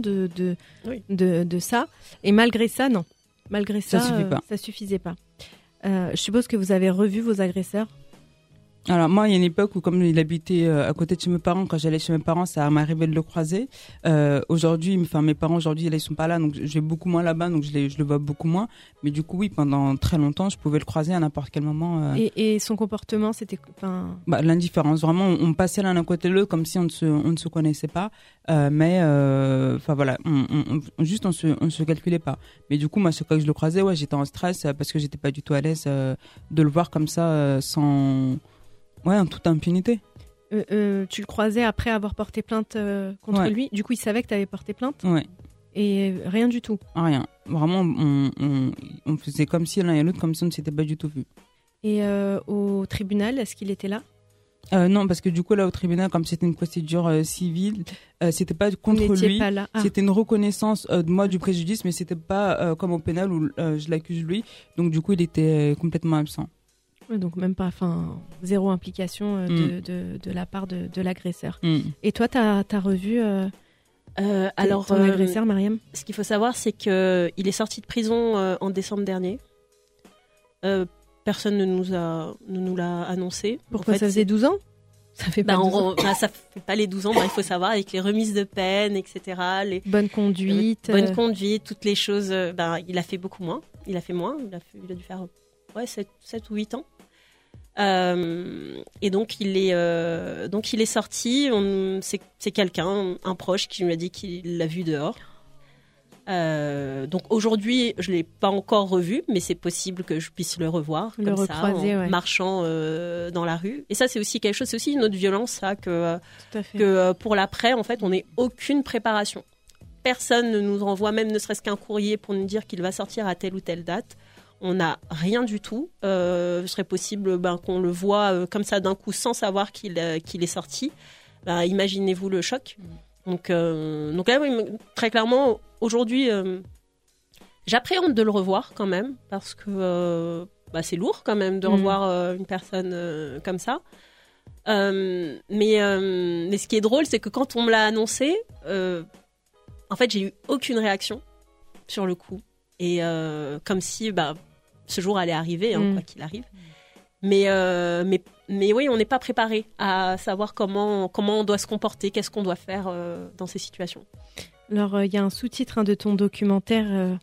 [SPEAKER 1] de ça. Et malgré ça, non. Malgré ça, ça suffisait pas. Je suppose que vous avez revu vos agresseurs.
[SPEAKER 2] Alors moi, il y a une époque où, comme il habitait à côté de chez mes parents, quand j'allais chez mes parents, ça m'arrivait de le croiser. Aujourd'hui, mes parents aujourd'hui, ils sont pas là, donc je vais beaucoup moins là-bas, donc je le vois beaucoup moins. Mais du coup, oui, pendant très longtemps, je pouvais le croiser à n'importe quel moment.
[SPEAKER 1] Et son comportement, c'était
[SPEAKER 2] l'indifférence. Vraiment, on passait l'un à côté de l'autre comme si on ne se connaissait pas. Mais voilà, on se calculait pas. Mais du coup, moi, chaque fois que je le croisais, ouais, j'étais en stress parce que j'étais pas du tout à l'aise de le voir comme ça en toute impunité.
[SPEAKER 1] Tu le croisais après avoir porté plainte contre lui. Du coup, il savait que tu avais porté plainte.
[SPEAKER 2] Ouais.
[SPEAKER 1] Et rien du tout.
[SPEAKER 2] Rien. Vraiment, on faisait comme si l'un et l'autre, comme si on ne s'était pas du tout vu.
[SPEAKER 1] Et au tribunal, est-ce qu'il était là ?
[SPEAKER 2] Non, parce que du coup, là, au tribunal, comme c'était une procédure civile, c'était pas contre lui.
[SPEAKER 1] Pas là.
[SPEAKER 2] C'était une reconnaissance de moi du préjudice, mais c'était pas comme au pénal où je l'accuse lui. Donc, du coup, il était complètement absent.
[SPEAKER 1] Ouais, donc même pas, zéro implication de la part de l'agresseur. Et toi, t'as revu ton agresseur, Mariam ?
[SPEAKER 3] Ce qu'il faut savoir, c'est qu'il est sorti de prison en décembre dernier. Personne ne nous l'a annoncé.
[SPEAKER 1] Pourquoi ça faisait 12 ans ? Ça fait pas 12 ans.
[SPEAKER 3] Ça fait pas les 12 ans. Il faut savoir, avec les remises de peine, etc.
[SPEAKER 1] Bonne conduite.
[SPEAKER 3] Bonne conduite, toutes les choses. Il a fait beaucoup moins. Il a fait moins. Il a dû faire 7 ou 8 ans. Et donc il est sorti. C'est quelqu'un, un proche, qui lui a dit qu'il l'a vu dehors. Donc aujourd'hui, je l'ai pas encore revu, mais c'est possible que je puisse le revoir marchant dans la rue. Et ça, c'est aussi quelque chose, c'est aussi une autre violence, ça, que pour l'après, en fait, on n'ait aucune préparation. Personne ne nous envoie, même ne serait-ce qu'un courrier pour nous dire qu'il va sortir à telle ou telle date. On n'a rien du tout. Ce serait possible qu'on le voit comme ça d'un coup sans savoir qu'il est sorti. Imaginez-vous le choc. Donc là, oui, très clairement, aujourd'hui, j'appréhende de le revoir quand même, parce que c'est lourd quand même de revoir une personne comme ça. Mais ce qui est drôle, c'est que quand on me l'a annoncé, en fait, j'ai eu aucune réaction sur le coup. Et comme si ce jour allait arriver, quoi qu'il arrive. Mais oui, on n'est pas préparé à savoir comment on doit se comporter, qu'est-ce qu'on doit faire dans ces situations.
[SPEAKER 1] Alors, il y a un sous-titre de ton documentaire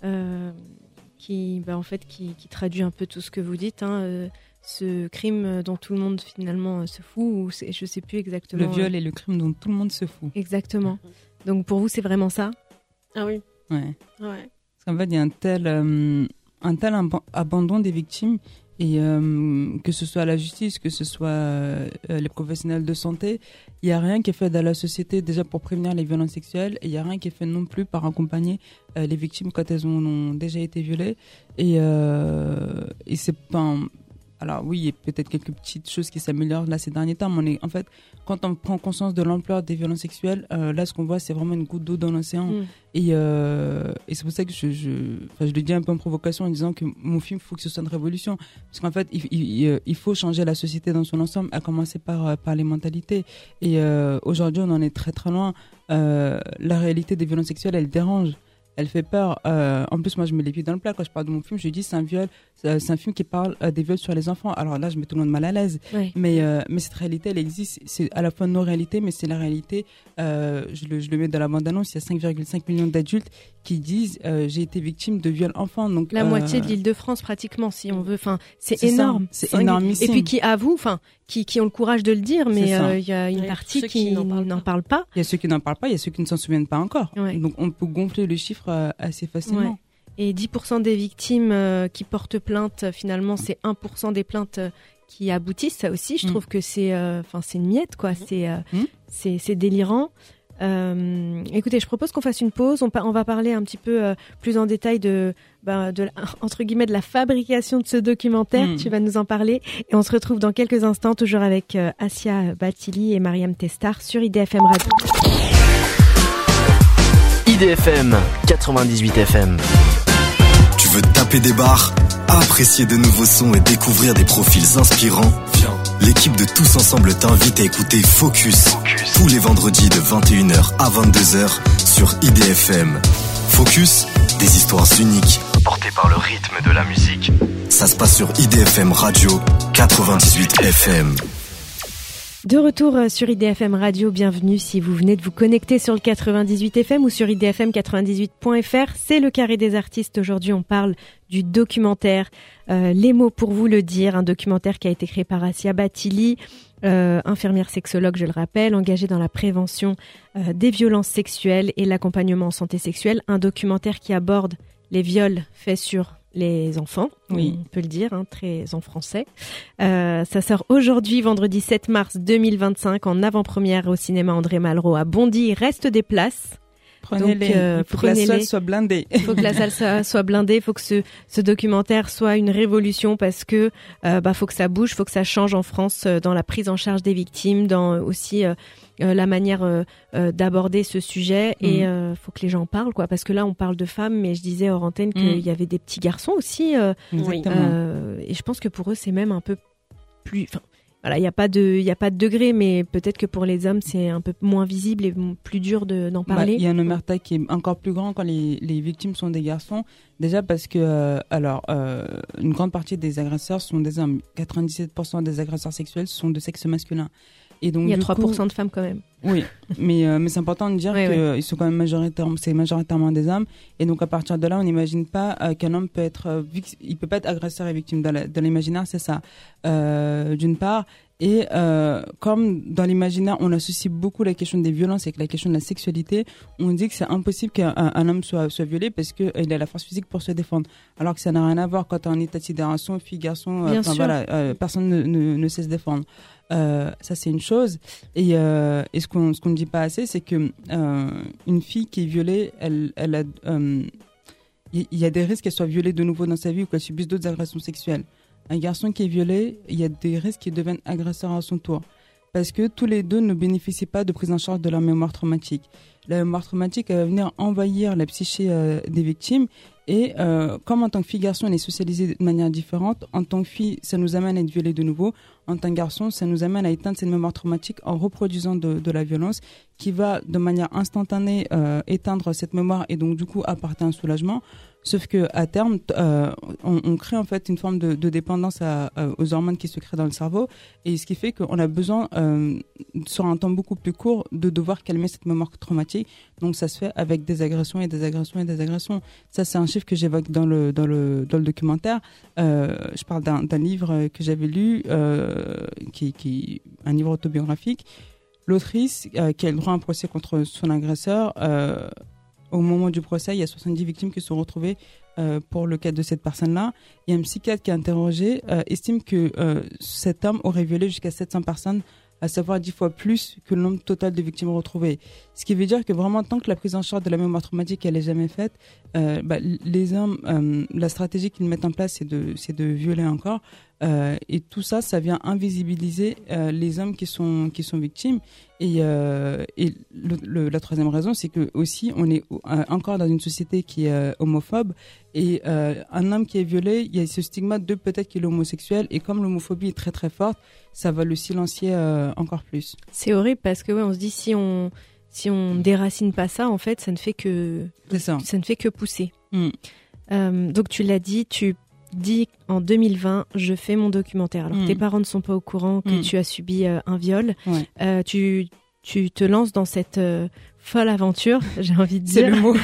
[SPEAKER 1] qui traduit un peu tout ce que vous dites. Ce crime dont tout le monde finalement se fout, ou je ne sais plus exactement.
[SPEAKER 2] Le viol est le crime dont tout le monde se fout.
[SPEAKER 1] Exactement. Donc pour vous, c'est vraiment ça ?
[SPEAKER 3] Ah oui.
[SPEAKER 2] Ouais. Parce qu'en fait, il y a un tel abandon des victimes. Et que ce soit la justice, que ce soit les professionnels de santé, il n'y a rien qui est fait dans la société déjà pour prévenir les violences sexuelles, et il n'y a rien qui est fait non plus par accompagner les victimes quand elles ont déjà été violées. Et c'est pas... Alors oui, il y a peut-être quelques petites choses qui s'améliorent là ces derniers temps, mais en fait, quand on prend conscience de l'ampleur des violences sexuelles, là ce qu'on voit, c'est vraiment une goutte d'eau dans l'océan. Et c'est pour ça que je le dis un peu en provocation en disant que mon film, il faut que ce soit une révolution. Parce qu'en fait, il faut changer la société dans son ensemble, à commencer par les mentalités. Et aujourd'hui, on en est très très loin. La réalité des violences sexuelles, elle dérange. Elle fait peur. En plus, moi, je mets les pieds dans le plat. Quand je parle de mon film, je dis c'est un viol. C'est un film qui parle des viols sur les enfants. Alors là, je mets tout le monde mal à l'aise. Oui. Mais cette réalité, elle existe. C'est à la fois nos réalités, mais c'est la réalité. Je le mets dans la bande-annonce. Il y a 5,5 millions d'adultes qui disent j'ai été victime de viols enfants. Donc
[SPEAKER 1] la moitié de l'Île-de-France, pratiquement, si on veut. Enfin, c'est énorme.
[SPEAKER 2] C'est énormissime.
[SPEAKER 1] Et puis qui avouent, qui ont le courage de le dire, mais il y a une partie qui n'en parle pas.
[SPEAKER 2] Il y a ceux qui n'en parlent pas, il y a ceux qui ne s'en souviennent pas encore. Ouais. Donc on peut gonfler le chiffre assez facilement. Ouais.
[SPEAKER 1] Et 10% des victimes qui portent plainte, finalement, c'est 1% des plaintes qui aboutissent. Ça aussi, je trouve que c'est une miette, quoi. C'est délirant. Écoutez, je propose qu'on fasse une pause. On va parler un petit peu plus en détail entre guillemets de la fabrication de ce documentaire. Tu vas nous en parler. Et on se retrouve dans quelques instants, toujours avec Assia Batili et Mariam Testar sur IDFM Radio.
[SPEAKER 5] IDFM 98 FM.
[SPEAKER 6] Tu veux taper des barres, apprécier de nouveaux sons et découvrir des profils inspirants? L'équipe de Tous Ensemble t'invite à écouter Focus tous les vendredis de 21h à 22h sur IDFM. Focus, des histoires uniques
[SPEAKER 5] portées par le rythme de la musique.
[SPEAKER 6] Ça se passe sur IDFM Radio 98 FM.
[SPEAKER 1] De retour sur IDFM Radio, bienvenue si vous venez de vous connecter sur le 98 FM ou sur idfm98.fr. C'est le Carré des artistes. Aujourd'hui, on parle du documentaire Les mots pour vous le dire, un documentaire qui a été créé par Assia Batili, infirmière sexologue, je le rappelle, engagée dans la prévention des violences sexuelles et l'accompagnement en santé sexuelle. Un documentaire qui aborde les viols faits sur les enfants, oui. On peut le dire, très en français. Ça sort aujourd'hui, vendredi 7 mars 2025, en avant-première au cinéma André Malraux à Bondy. Il reste des places.
[SPEAKER 2] Prenez-les. Il faut que la salle soit blindée.
[SPEAKER 1] Il faut que la salle soit blindée. Il faut que ce documentaire soit une révolution parce que faut que ça bouge, faut que ça change en France dans la prise en charge des victimes, dans aussi la manière d'aborder ce sujet et faut que les gens parlent quoi, parce que là on parle de femmes, mais je disais hors antenne qu'il y avait des petits garçons aussi et je pense que pour eux c'est même un peu plus, voilà, il y a pas de degré, mais peut-être que pour les hommes c'est un peu moins visible et plus dur d'en parler.
[SPEAKER 2] Il y a un omerta qui est encore plus grand quand les victimes sont des garçons, déjà parce que une grande partie des agresseurs sont des hommes. 97% des agresseurs sexuels sont de sexe masculin. Et donc,
[SPEAKER 1] il y a 3% de femmes quand même.
[SPEAKER 2] Oui, mais c'est important de dire qu'ils sont quand même majoritairement des hommes. Et donc à partir de là, on n'imagine pas qu'un homme peut être il peut pas être agresseur et victime. Dans l'imaginaire, c'est ça. D'une part. Et comme dans l'imaginaire, on associe beaucoup la question des violences avec la question de la sexualité, on dit que c'est impossible qu'un homme soit violé parce qu'il a la force physique pour se défendre. Alors que ça n'a rien à voir quand on est en état de sidération, fille, garçon, personne ne sait se défendre. Ça c'est une chose. Et ce qu'on ne dit pas assez, c'est que une fille qui est violée, il y a des risques qu'elle soit violée de nouveau dans sa vie ou qu'elle subisse d'autres agressions sexuelles. Un garçon qui est violé, il y a des risques qu'il devienne agresseur à son tour. Parce que tous les deux ne bénéficient pas de prise en charge de leur mémoire traumatique. La mémoire traumatique, elle va venir envahir la psyché des victimes. Et comme en tant que fille-garçon, on est socialisé de manière différente, en tant que fille, ça nous amène à être violée de nouveau. En tant que garçon, ça nous amène à éteindre cette mémoire traumatique en reproduisant de la violence qui va de manière instantanée éteindre cette mémoire et donc du coup apporter un soulagement. Sauf que à terme, on crée en fait une forme de dépendance aux hormones qui se créent dans le cerveau, et ce qui fait qu'on a besoin, sur un temps beaucoup plus court, de devoir calmer cette mémoire traumatique. Donc ça se fait avec des agressions et des agressions et des agressions. Ça, c'est un chiffre que j'évoque dans le documentaire. Je parle d'un livre que j'avais lu, qui un livre autobiographique. L'autrice, qui a le droit à un procès contre son agresseur, au moment du procès, il y a 70 victimes qui sont retrouvées pour le cas de cette personne-là. Et un psychiatre qui a interrogé estime que cet homme aurait violé jusqu'à 700 personnes, à savoir 10 fois plus que le nombre total de victimes retrouvées. Ce qui veut dire que vraiment, tant que la prise en charge de la mémoire traumatique elle est jamais faite, les hommes, la stratégie qu'ils mettent en place, c'est de violer encore. Et tout ça, ça vient invisibiliser les hommes qui sont victimes. Et la troisième raison, c'est que aussi on est encore dans une société qui est homophobe. Et un homme qui est violé, il y a ce stigmate de peut-être qu'il est homosexuel. Et comme l'homophobie est très très forte, ça va le silencier encore plus.
[SPEAKER 1] C'est horrible parce que on se dit si on déracine pas ça, en fait, ça ne fait que pousser. Donc tu l'as dit, tu dis en 2020, je fais mon documentaire. Alors tes parents ne sont pas au courant que tu as subi un viol. Ouais. Tu te lances dans cette folle aventure, j'ai envie de dire.
[SPEAKER 2] C'est le mot.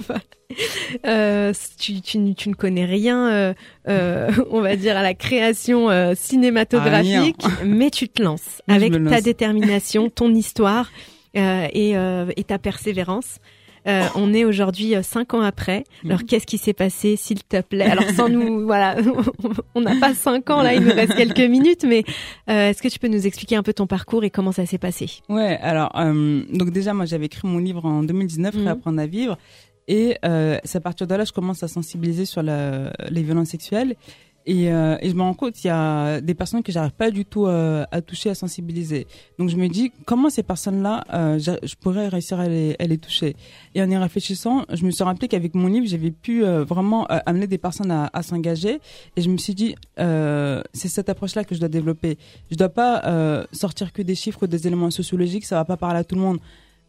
[SPEAKER 1] Tu ne connais rien, on va dire, à la création cinématographique, mais tu te lances avec ta détermination, ton histoire et ta persévérance. On est aujourd'hui 5 ans après. Alors, qu'est-ce qui s'est passé, s'il te plaît? Alors, sans nous, voilà, on n'a pas 5 ans là, il nous reste quelques minutes, mais est-ce que tu peux nous expliquer un peu ton parcours et comment ça s'est passé? Ouais,
[SPEAKER 2] alors, donc déjà, moi, j'avais écrit mon livre en 2019, Réapprendre à vivre, et c'est à partir de là, je commence à sensibiliser sur les violences sexuelles. Et je me rends compte qu'il y a des personnes que j'arrive pas du tout à toucher, à sensibiliser. Donc je me dis comment ces personnes-là, je pourrais réussir à les toucher. Et en y réfléchissant, je me suis rappelé qu'avec mon livre, j'avais pu vraiment amener des personnes à s'engager. Et je me suis dit, c'est cette approche-là que je dois développer. Je dois pas sortir que des chiffres ou des éléments sociologiques, ça va pas parler à tout le monde.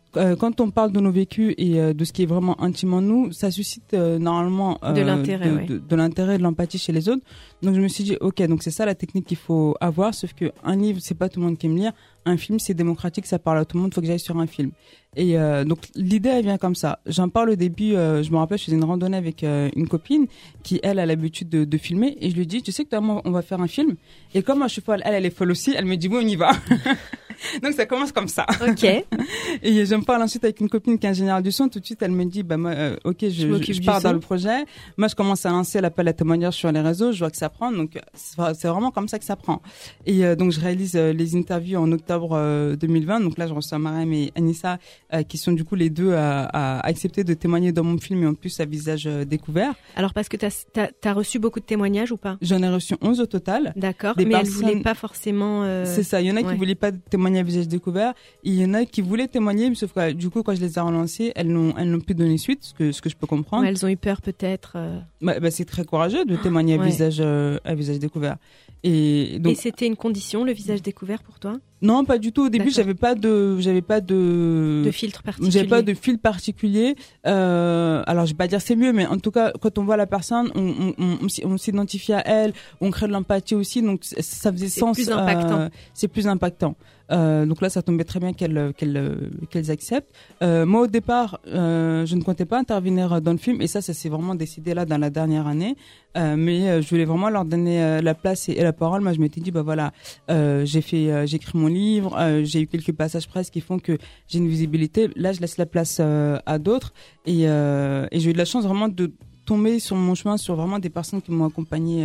[SPEAKER 2] quand on parle de nos vécus et de ce qui est vraiment intime en nous, ça suscite normalement
[SPEAKER 1] de l'intérêt,
[SPEAKER 2] de l'intérêt et de l'empathie chez les autres. Donc je me suis dit, ok, donc c'est ça la technique qu'il faut avoir, sauf que un livre, c'est pas tout le monde qui aime lire. Un film, c'est démocratique, ça parle à tout le monde, faut que j'aille sur un film. Et donc l'idée, elle vient comme ça. J'en parle au début, je me rappelle, je faisais une randonnée avec une copine qui, elle, a l'habitude de filmer, et je lui dis, tu sais que toi, moi, on va faire un film. Et comme moi, je suis folle, elle est folle aussi, elle me dit, oui, on y va. Donc ça commence comme ça.
[SPEAKER 1] Ok.
[SPEAKER 2] Et je me parle ensuite avec une copine qui est ingénieure du son. Tout de suite, elle me dit, bah moi, ok, je pars dans le projet. Moi, je commence à lancer l'appel à témoignage sur les réseaux. Je vois que ça prend. Donc c'est vraiment comme ça que ça prend. Et donc je réalise les interviews en octobre 2020. Donc là, je reçois Marem et Anissa, qui sont du coup les deux à accepter de témoigner dans mon film, et en plus à visage découvert.
[SPEAKER 1] Alors parce que t'as reçu beaucoup de témoignages ou pas?
[SPEAKER 2] J'en ai reçu 11 au total.
[SPEAKER 1] D'accord. Mais elles voulaient pas forcément.
[SPEAKER 2] C'est ça. Il y en a qui voulaient pas témoigner à visage découvert. Et il y en a qui voulaient témoigner, mais sauf que du coup, quand je les ai relancées, elles n'ont plus donné suite, ce que je peux comprendre.
[SPEAKER 1] Ouais, elles ont eu peur peut-être.
[SPEAKER 2] C'est très courageux de témoigner à visage découvert. Et donc.
[SPEAKER 1] Et c'était une condition, le visage découvert pour toi?
[SPEAKER 2] Non, pas du tout. Au début, j'avais pas de
[SPEAKER 1] filtre particulier.
[SPEAKER 2] J'avais pas de fil particulier. Alors, je vais pas dire c'est mieux, mais en tout cas, quand on voit la personne, on s'identifie à elle, on crée de l'empathie aussi, donc ça faisait sens.
[SPEAKER 1] C'est plus impactant.
[SPEAKER 2] C'est plus impactant. Donc là, ça tombait très bien qu'elles acceptent. Moi, au départ, je ne comptais pas intervenir dans le film, et ça s'est vraiment décidé là dans la dernière année. Mais je voulais vraiment leur donner la place et la parole. Moi, je m'étais dit, bah voilà, j'ai écrit mon livre, j'ai eu quelques passages presse qui font que j'ai une visibilité. Là, je laisse la place à d'autres, et j'ai eu de la chance vraiment de tomber sur mon chemin sur vraiment des personnes qui m'ont accompagné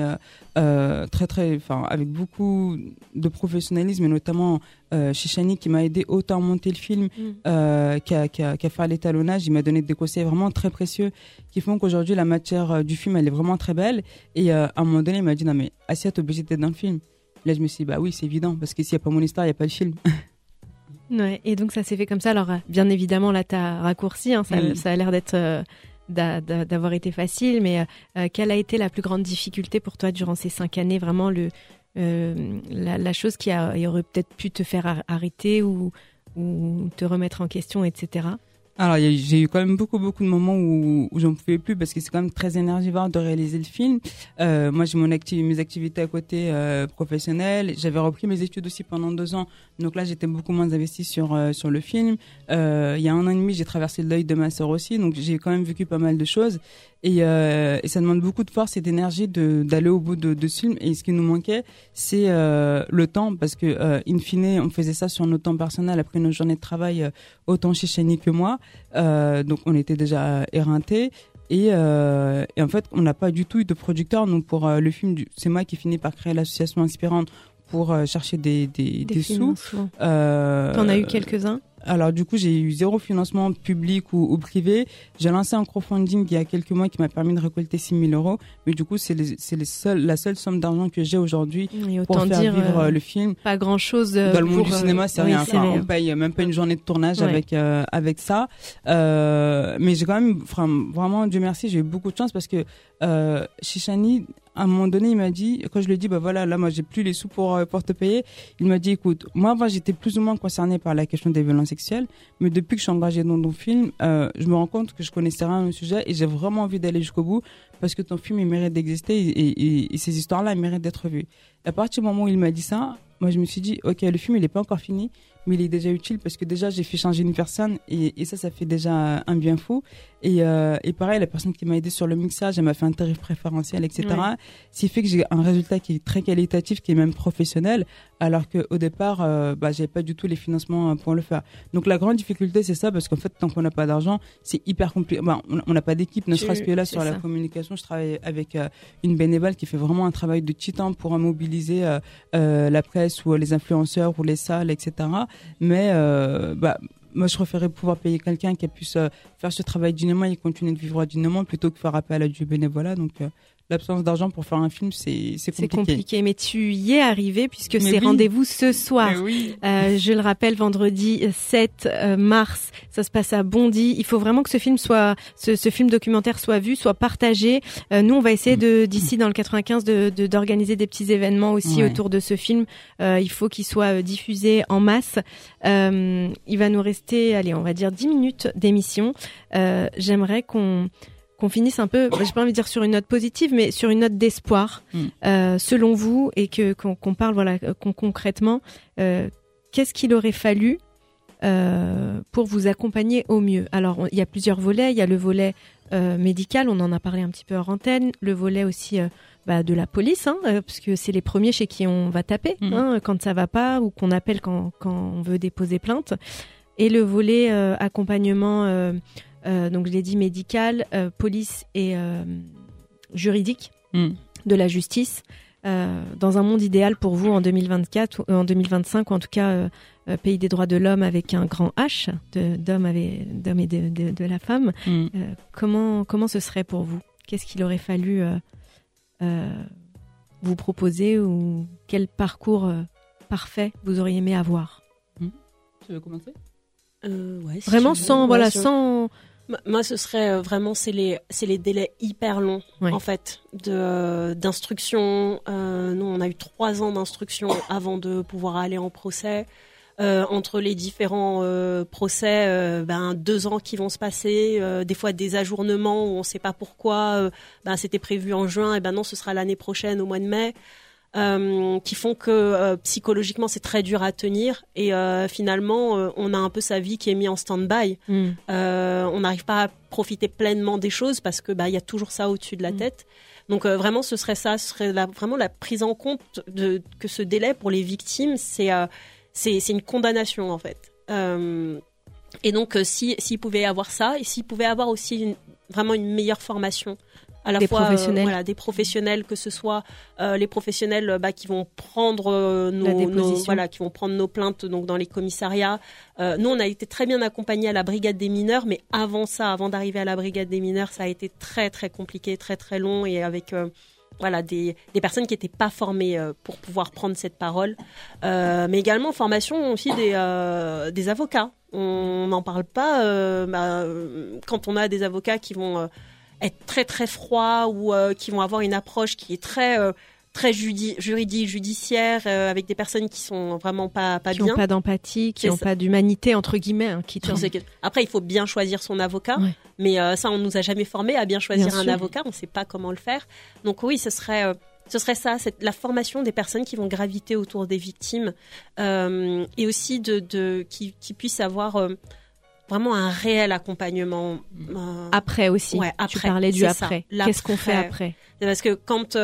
[SPEAKER 2] avec beaucoup de professionnalisme, et notamment Chichani qui m'a aidé autant à monter le film qu'à faire l'étalonnage. Il m'a donné des conseils vraiment très précieux qui font qu'aujourd'hui la matière du film elle est vraiment très belle. Et à un moment donné il m'a dit, non mais Assia, t'es obligée d'être dans le film. Là je me suis dit, bah oui, c'est évident, parce que s'il n'y a pas mon histoire, il n'y a pas le film.
[SPEAKER 1] Ouais, et donc ça s'est fait comme ça. Alors bien évidemment là t'as raccourci, hein, ça a l'air d'être d'avoir été facile, mais quelle a été la plus grande difficulté pour toi durant ces 5 années, vraiment la chose qui aurait peut-être pu te faire arrêter ou te remettre en question, etc.
[SPEAKER 2] Alors, j'ai eu quand même beaucoup de moments où j'en pouvais plus, parce que c'est quand même très énergivore de réaliser le film. Moi, j'ai mes activités à côté professionnelles. J'avais repris mes études aussi pendant 2 ans. Donc là, j'étais beaucoup moins investie sur le film. Il y a 1 an et demi, j'ai traversé le deuil de ma sœur aussi. Donc j'ai quand même vécu pas mal de choses. Et ça demande beaucoup de force et d'énergie d'aller au bout de ce film. Et ce qui nous manquait, c'est le temps, parce que in fine, on faisait ça sur notre temps personnel après nos journées de travail, autant chez Chichani que moi. Donc on était déjà éreintés. Et en fait, on n'a pas du tout eu de producteur. Donc pour le film, c'est moi qui finis par créer l'association Inspirante pour chercher des sous.
[SPEAKER 1] T'en as eu quelques-uns?
[SPEAKER 2] Alors du coup, j'ai eu 0 financement public ou privé. J'ai lancé un crowdfunding il y a quelques mois qui m'a permis de récolter 6 000 €. Mais du coup, c'est la seule somme d'argent que j'ai aujourd'hui pour faire vivre le film.
[SPEAKER 1] Pas grand-chose
[SPEAKER 2] dans le monde du cinéma, c'est rien.
[SPEAKER 1] Enfin,
[SPEAKER 2] on paye même pas une journée de tournage avec ça. Mais j'ai quand même, vraiment, Dieu merci, j'ai eu beaucoup de chance, parce que Chichani, à un moment donné, il m'a dit, quand je lui ai dit, bah voilà, là, moi, j'ai plus les sous pour te payer, il m'a dit, écoute, moi, avant, j'étais plus ou moins concernée par la question des violences sexuelles, mais depuis que je suis engagée dans ton film, je me rends compte que je connaissais rien au sujet, et j'ai vraiment envie d'aller jusqu'au bout, parce que ton film, il mérite d'exister, et ces histoires-là, elles méritent d'être vues. Et à partir du moment où il m'a dit ça, moi, je me suis dit, ok, le film, il est pas encore fini, mais il est déjà utile, parce que déjà, j'ai fait changer une personne, et ça fait déjà un bien fou. Et pareil, la personne qui m'a aidé sur le mixage, elle m'a fait un tarif préférentiel, etc. Ouais. Ce qui fait que j'ai un résultat qui est très qualitatif, qui est même professionnel, alors qu'au départ, j'avais pas du tout les financements pour le faire. Donc la grande difficulté, c'est ça, parce qu'en fait, tant qu'on n'a pas d'argent, c'est hyper compliqué. On n'a pas d'équipe, ne serait-ce que là, sur la communication, je travaille avec une bénévole qui fait vraiment un travail de titan pour mobiliser la presse ou les influenceurs ou les salles, etc. Mais moi, je préférais pouvoir payer quelqu'un qui puisse faire ce travail dignement et continuer de vivre dignement, plutôt que faire appel à du bénévolat. Donc l'absence d'argent pour faire un film, c'est compliqué.
[SPEAKER 1] C'est compliqué, mais tu y es arrivé puisque c'est
[SPEAKER 2] oui.
[SPEAKER 1] rendez-vous ce soir.
[SPEAKER 2] Oui.
[SPEAKER 1] Je le rappelle, vendredi 7 mars, ça se passe à Bondy. Il faut vraiment que ce film ce film documentaire soit vu, soit partagé. Nous, on va essayer d'ici dans le 95 d'organiser des petits événements aussi autour de ce film. Il faut qu'il soit diffusé en masse. Il va nous rester, allez, on va dire 10 minutes d'émission. J'aimerais qu'on finisse un peu, j'ai pas envie de dire sur une note positive, mais sur une note d'espoir, selon vous, et qu'on parle concrètement. Qu'est-ce qu'il aurait fallu pour vous accompagner au mieux? Alors, il y a plusieurs volets. Il y a le volet médical, on en a parlé un petit peu hors antenne. Le volet aussi de la police, parce que c'est les premiers chez qui on va taper quand ça va pas ou qu'on appelle quand on veut déposer plainte. Et le volet accompagnement. Donc je l'ai dit, médical, police et juridique de la justice. Dans un monde idéal pour vous en 2024, en 2025, ou en tout cas pays des droits de l'homme avec un grand H, d'homme et de la femme, comment ce serait pour vous? Qu'est-ce qu'il aurait fallu vous proposer, ou quel parcours parfait vous auriez aimé avoir?
[SPEAKER 2] Tu veux commencer?
[SPEAKER 3] Si
[SPEAKER 1] vraiment sans...
[SPEAKER 3] Moi, ce serait vraiment, c'est les délais hyper longs, en fait, d'instruction. Nous, on a eu 3 ans d'instruction avant de pouvoir aller en procès. Entre les différents procès, 2 ans qui vont se passer, des fois des ajournements où on ne sait pas pourquoi. C'était prévu en juin, et non, ce sera l'année prochaine, au mois de mai. Qui font que psychologiquement c'est très dur à tenir, et finalement on a un peu sa vie qui est mise en stand-by. On n'arrive pas à profiter pleinement des choses parce que y a toujours ça au-dessus de la tête. Donc vraiment ce serait vraiment la prise en compte que ce délai pour les victimes c'est une condamnation en fait. Et donc s'il pouvait y avoir ça, et s'il pouvait y avoir aussi vraiment une meilleure formation à la fois des professionnels, que ce soit les professionnels qui vont prendre qui vont prendre nos plaintes donc dans les commissariats. Nous on a été très bien accompagnés à la brigade des mineurs, mais avant d'arriver à la brigade des mineurs, ça a été très très compliqué, très très long, et avec des personnes qui n'étaient pas formées pour pouvoir prendre cette parole, mais également formation aussi des avocats. On n'en parle pas quand on a des avocats qui vont être très très froids, ou qui vont avoir une approche qui est très très juridique, judiciaire, avec des personnes qui sont vraiment pas bien, qui
[SPEAKER 1] n'ont pas d'empathie, qui n'ont pas d'humanité entre guillemets,
[SPEAKER 3] Après, il faut bien choisir son avocat, mais ça, on nous a jamais formés à bien choisir un avocat. On sait pas comment le faire. Donc oui, ce serait ça, la formation des personnes qui vont graviter autour des victimes, et aussi qui puissent avoir vraiment un réel accompagnement.
[SPEAKER 1] Après aussi.
[SPEAKER 3] Après.
[SPEAKER 1] Tu parlais du après. Qu'est-ce qu'on fait après?
[SPEAKER 3] Parce que quand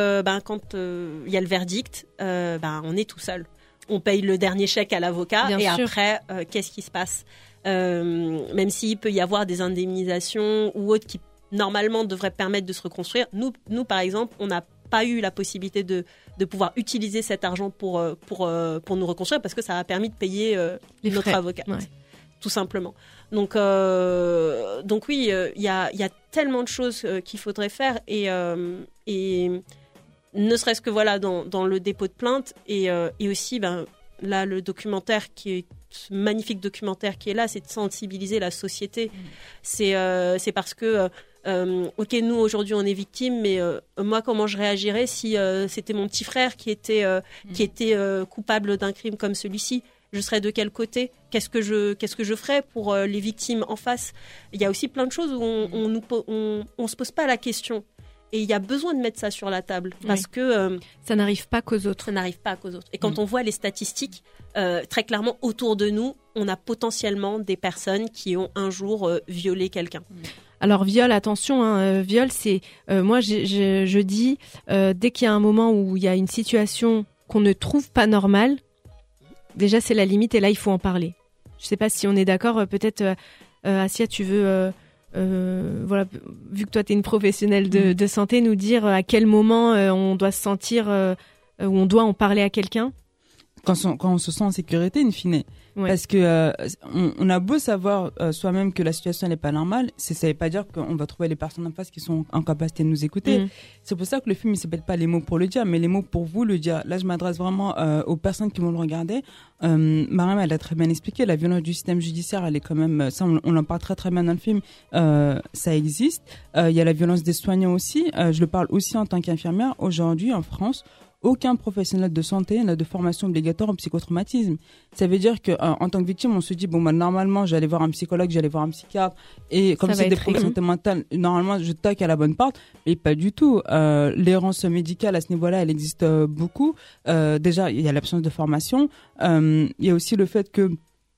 [SPEAKER 3] y a le verdict, on est tout seul. On paye le dernier chèque à l'avocat, bien sûr. Après, qu'est-ce qui se passe? Même s'il peut y avoir des indemnisations ou autres qui normalement devraient permettre de se reconstruire. Nous par exemple, on n'a pas eu la possibilité de pouvoir utiliser cet argent pour nous reconstruire, parce que ça a permis de payer notre avocat. Tout simplement. Donc oui, il y a tellement de choses qu'il faudrait faire, et ne serait-ce que dans le dépôt de plainte, et aussi là le documentaire ce magnifique documentaire qui est là, c'est de sensibiliser la société. C'est parce que ok, nous aujourd'hui on est victime, mais moi comment je réagirais si c'était mon petit frère qui était coupable d'un crime comme celui-ci? Je serais de quel côté? Qu'est-ce que je ferais pour les victimes en face? Il y a aussi plein de choses où on se pose pas la question. Et il y a besoin de mettre ça sur la table, parce que
[SPEAKER 1] ça n'arrive pas qu'aux autres.
[SPEAKER 3] Ça n'arrive pas qu'aux autres. Et quand on voit les statistiques, très clairement autour de nous, on a potentiellement des personnes qui ont un jour violé quelqu'un.
[SPEAKER 1] Alors viol, attention, viol, c'est moi je dis dès qu'il y a un moment où il y a une situation qu'on ne trouve pas normale, déjà c'est la limite, et là il faut en parler. Je sais pas si on est d'accord, peut-être Assia, tu veux vu que toi tu es une professionnelle de santé, nous dire à quel moment on doit se sentir où on doit en parler à quelqu'un.
[SPEAKER 2] quand on se sent en sécurité, in fine. Ouais. Parce que on a beau savoir soi-même que la situation n'est pas normale, ça veut pas dire qu'on va trouver les personnes en face qui sont en capacité de nous écouter. C'est pour ça que le film il s'appelle pas Les mots pour le dire, mais les mots pour vous le dire. Là, je m'adresse vraiment aux personnes qui vont le regarder. Mariam, elle a très bien expliqué, la violence du système judiciaire, elle est quand même, ça on en parle très très bien dans le film, ça existe. Il y a la violence des soignants aussi. Je le parle aussi en tant qu'infirmière. Aujourd'hui, en France, aucun professionnel de santé n'a de formation obligatoire en psychotraumatisme. Ça veut dire que en tant que victime, on se dit bon, bah, normalement, j'allais voir un psychologue, j'allais voir un psychiatre, et comme c'est des problèmes de santé mentale, normalement, je toque à la bonne porte, mais pas du tout. L'errance médicale à ce niveau-là, elle existe beaucoup. Déjà, il y a l'absence de formation. Il y a aussi le fait que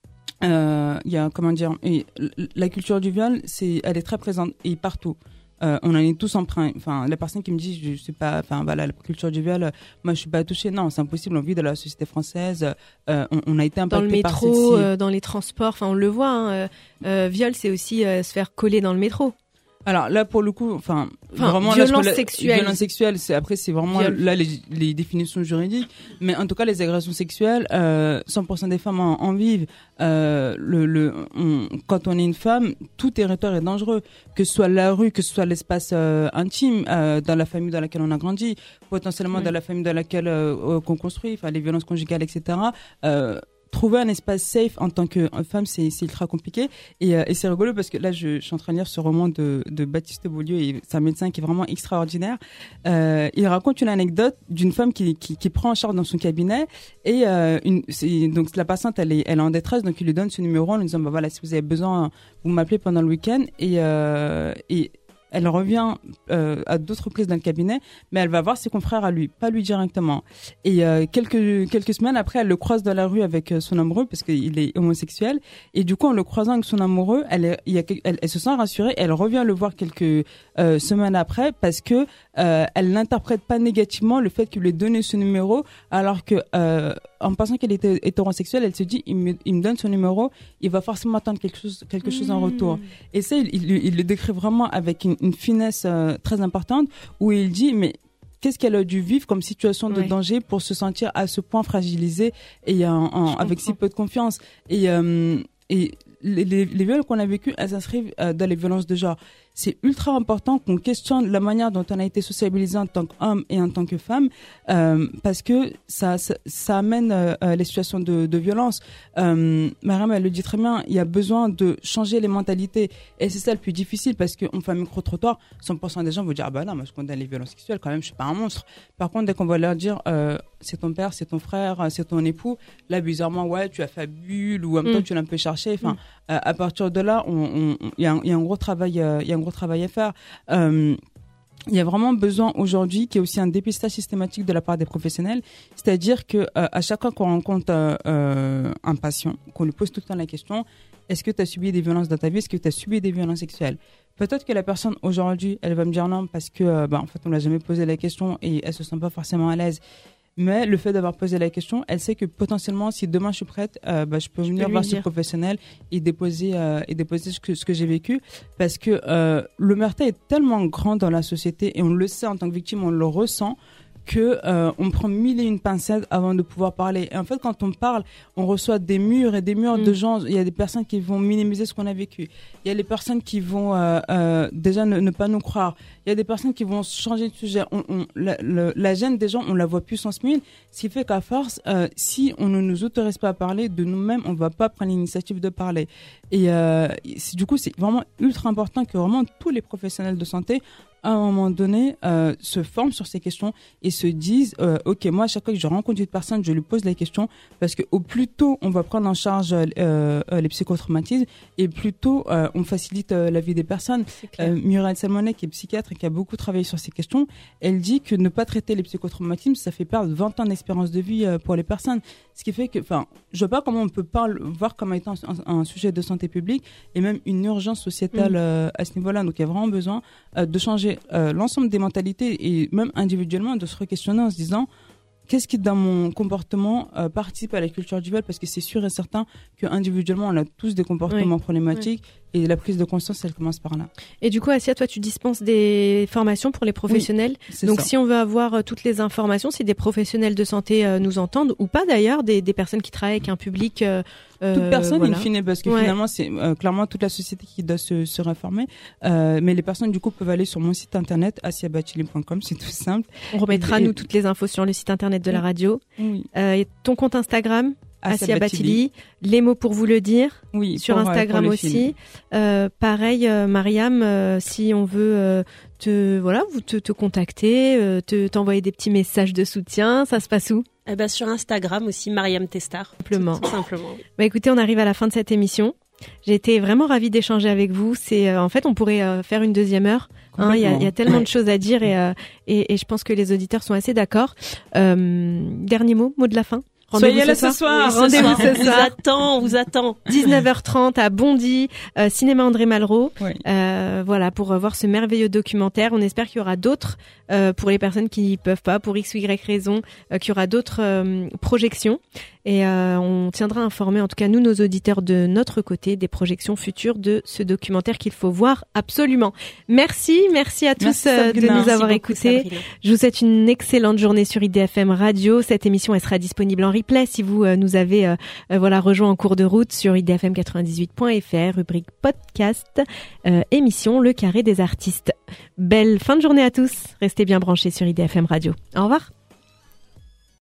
[SPEAKER 2] il y a la culture du viol, elle est très présente et partout. On en est tous empreints. Enfin, la personne qui me dit, je sais pas, enfin voilà, la culture du viol, moi je suis pas touchée. Non, c'est impossible. On vit dans la société française. On a été impacté
[SPEAKER 1] dans le métro, dans les transports. Enfin, on le voit. Viol, c'est aussi se faire coller dans le métro.
[SPEAKER 2] Alors là, pour le coup, vraiment
[SPEAKER 1] violence sexuelle.
[SPEAKER 2] Violence sexuelle, c'est vraiment là les définitions juridiques. Mais en tout cas, les agressions sexuelles, 100% des femmes en vivent. Quand on est une femme, tout territoire est dangereux, que ce soit la rue, que ce soit l'espace intime, dans la famille dans laquelle on a grandi, potentiellement dans la famille dans laquelle qu'on construit, enfin les violences conjugales, etc. Trouver un espace safe en tant que femme, c'est ultra compliqué. Et c'est rigolo parce que là, je suis en train de lire ce roman de Baptiste Beaulieu, et c'est un médecin qui est vraiment extraordinaire. Il raconte une anecdote d'une femme qui prend en charge dans son cabinet, et donc la patiente, elle est en détresse, donc il lui donne ce numéro en lui disant, bah voilà, si vous avez besoin, vous m'appelez pendant le week-end, et elle revient à d'autres reprises dans le cabinet, mais elle va voir ses confrères à lui, pas lui directement. Et quelques semaines après, elle le croise dans la rue avec son amoureux, parce qu'il est homosexuel. Et du coup, en le croisant avec son amoureux, elle se sent rassurée. Elle revient le voir quelques semaines après, parce que elle n'interprète pas négativement le fait qu'il lui ait donné ce numéro, alors que en pensant qu'elle était hétérosexuelle, elle se dit, il me donne son numéro, il va forcément attendre quelque chose en retour. Et ça, il le décrit vraiment avec une finesse très importante, où il dit, mais qu'est-ce qu'elle a dû vivre comme situation de danger pour se sentir à ce point fragilisée et avec si peu de confiance. Et les viols qu'on a vécus, elles s'inscrivent dans les violences de genre. C'est ultra important qu'on questionne la manière dont on a été sociabilisé en tant qu'homme et en tant que femme, parce que ça amène les situations de violence. Mariam, elle le dit très bien, il y a besoin de changer les mentalités, et c'est ça le plus difficile, parce qu'on fait un micro-trottoir, 100% des gens vont dire, ah bah non, moi je condamne les violences sexuelles, quand même, je suis pas un monstre. Par contre, dès qu'on va leur dire, c'est ton père, c'est ton frère, c'est ton époux, là, bizarrement, ouais, tu as fait bulle, ou en même temps, tu l'as un peu cherché. Enfin, à partir de là, il y a un gros travail, à faire. Il y a vraiment besoin aujourd'hui qu'il y ait aussi un dépistage systématique de la part des professionnels, c'est-à-dire que à chaque fois qu'on rencontre un patient, qu'on lui pose tout le temps la question, est-ce que tu as subi des violences dans ta vie, est-ce que tu as subi des violences sexuelles? Peut-être que la personne aujourd'hui, elle va me dire non parce que en fait on l'a jamais posé la question et elle se sent pas forcément à l'aise. Mais le fait d'avoir posé la question, elle sait que potentiellement, si demain je suis prête, je peux venir voir ce professionnel et déposer ce que j'ai vécu, parce que l'omerta est tellement grand dans la société, et on le sait en tant que victime, on le ressent, que on prend 1001 pincettes avant de pouvoir parler. Et en fait, quand on parle, on reçoit des murs et des murs de gens. Il y a des personnes qui vont minimiser ce qu'on a vécu. Il y a des personnes qui vont déjà ne pas nous croire. Il y a des personnes qui vont changer de sujet. La gêne des gens, on la voit puissance 1000. Ce qui fait qu'à force, si on ne nous autorise pas à parler de nous-mêmes, on va pas prendre l'initiative de parler. Et du coup, c'est vraiment ultra important que vraiment tous les professionnels de santé, à un moment donné, se forment sur ces questions et se disent ok, moi, à chaque fois que je rencontre une personne, je lui pose la question, parce que au plus tôt on va prendre en charge les psychotraumatismes, et plus tôt on facilite la vie des personnes. Muriel Salmonet, qui est psychiatre et qui a beaucoup travaillé sur ces questions, elle dit que ne pas traiter les psychotraumatismes, ça fait perdre 20 ans d'espérance de vie pour les personnes. Ce qui fait que, je vois pas comment on peut pas voir comme étant un sujet de santé publique et même une urgence sociétale à ce niveau-là. Donc il y a vraiment besoin de changer l'ensemble des mentalités, et même individuellement de se re-questionner en se disant qu'est-ce qui dans mon comportement participe à la culture du viol, parce que c'est sûr et certain qu'individuellement on a tous des comportements problématiques, Et la prise de conscience, elle commence par là.
[SPEAKER 1] Et du coup, Assia, toi, tu dispenses des formations pour les professionnels.
[SPEAKER 2] Oui,
[SPEAKER 1] donc,
[SPEAKER 2] ça.
[SPEAKER 1] si on veut avoir toutes les informations, si des professionnels de santé nous entendent, ou pas d'ailleurs, des personnes qui travaillent avec un public...
[SPEAKER 2] toute personne,
[SPEAKER 1] voilà.
[SPEAKER 2] in fine, parce que finalement, c'est clairement toute la société qui doit se réformer. Mais les personnes, du coup, peuvent aller sur mon site internet, assiabatili.com, c'est tout simple.
[SPEAKER 1] On remettra, nous, toutes les infos sur le site internet de la radio.
[SPEAKER 2] Oui.
[SPEAKER 1] Et ton compte Instagram, Assia Batili, les mots pour vous le dire,
[SPEAKER 2] oui,
[SPEAKER 1] sur Instagram aussi. Pareil, Mariam, si on veut te contacter, t'envoyer des petits messages de soutien, ça se passe où?
[SPEAKER 3] Eh ben, sur Instagram aussi, Mariam Testar.
[SPEAKER 1] Simplement.
[SPEAKER 3] Tout simplement.
[SPEAKER 1] Bah, écoutez, on arrive à la fin de cette émission. J'ai été vraiment ravie d'échanger avec vous. En fait, on pourrait faire une deuxième heure. Il y a tellement de choses à dire et je pense que les auditeurs sont assez d'accord. Dernier mot de la fin.
[SPEAKER 2] Soyez là ce soir.
[SPEAKER 1] Oui, rendez-vous ce soir.
[SPEAKER 3] On vous attend.
[SPEAKER 1] 19h30 à Bondy, cinéma André Malraux.
[SPEAKER 2] Oui.
[SPEAKER 1] Voilà, pour voir ce merveilleux documentaire. On espère qu'il y aura d'autres, pour les personnes qui n'y peuvent pas, pour X ou Y raison, qu'il y aura d'autres projections. Et on tiendra informé, en tout cas nous, nos auditeurs de notre côté, des projections futures de ce documentaire qu'il faut voir absolument. Merci à tous de nous avoir écoutés. Je vous souhaite une excellente journée sur IDFM Radio. Cette émission, elle sera disponible en replay si vous nous avez rejoint en cours de route sur idfm98.fr, rubrique podcast, émission Le Carré des artistes. Belle fin de journée à tous. Restez bien branchés sur IDFM Radio. Au revoir.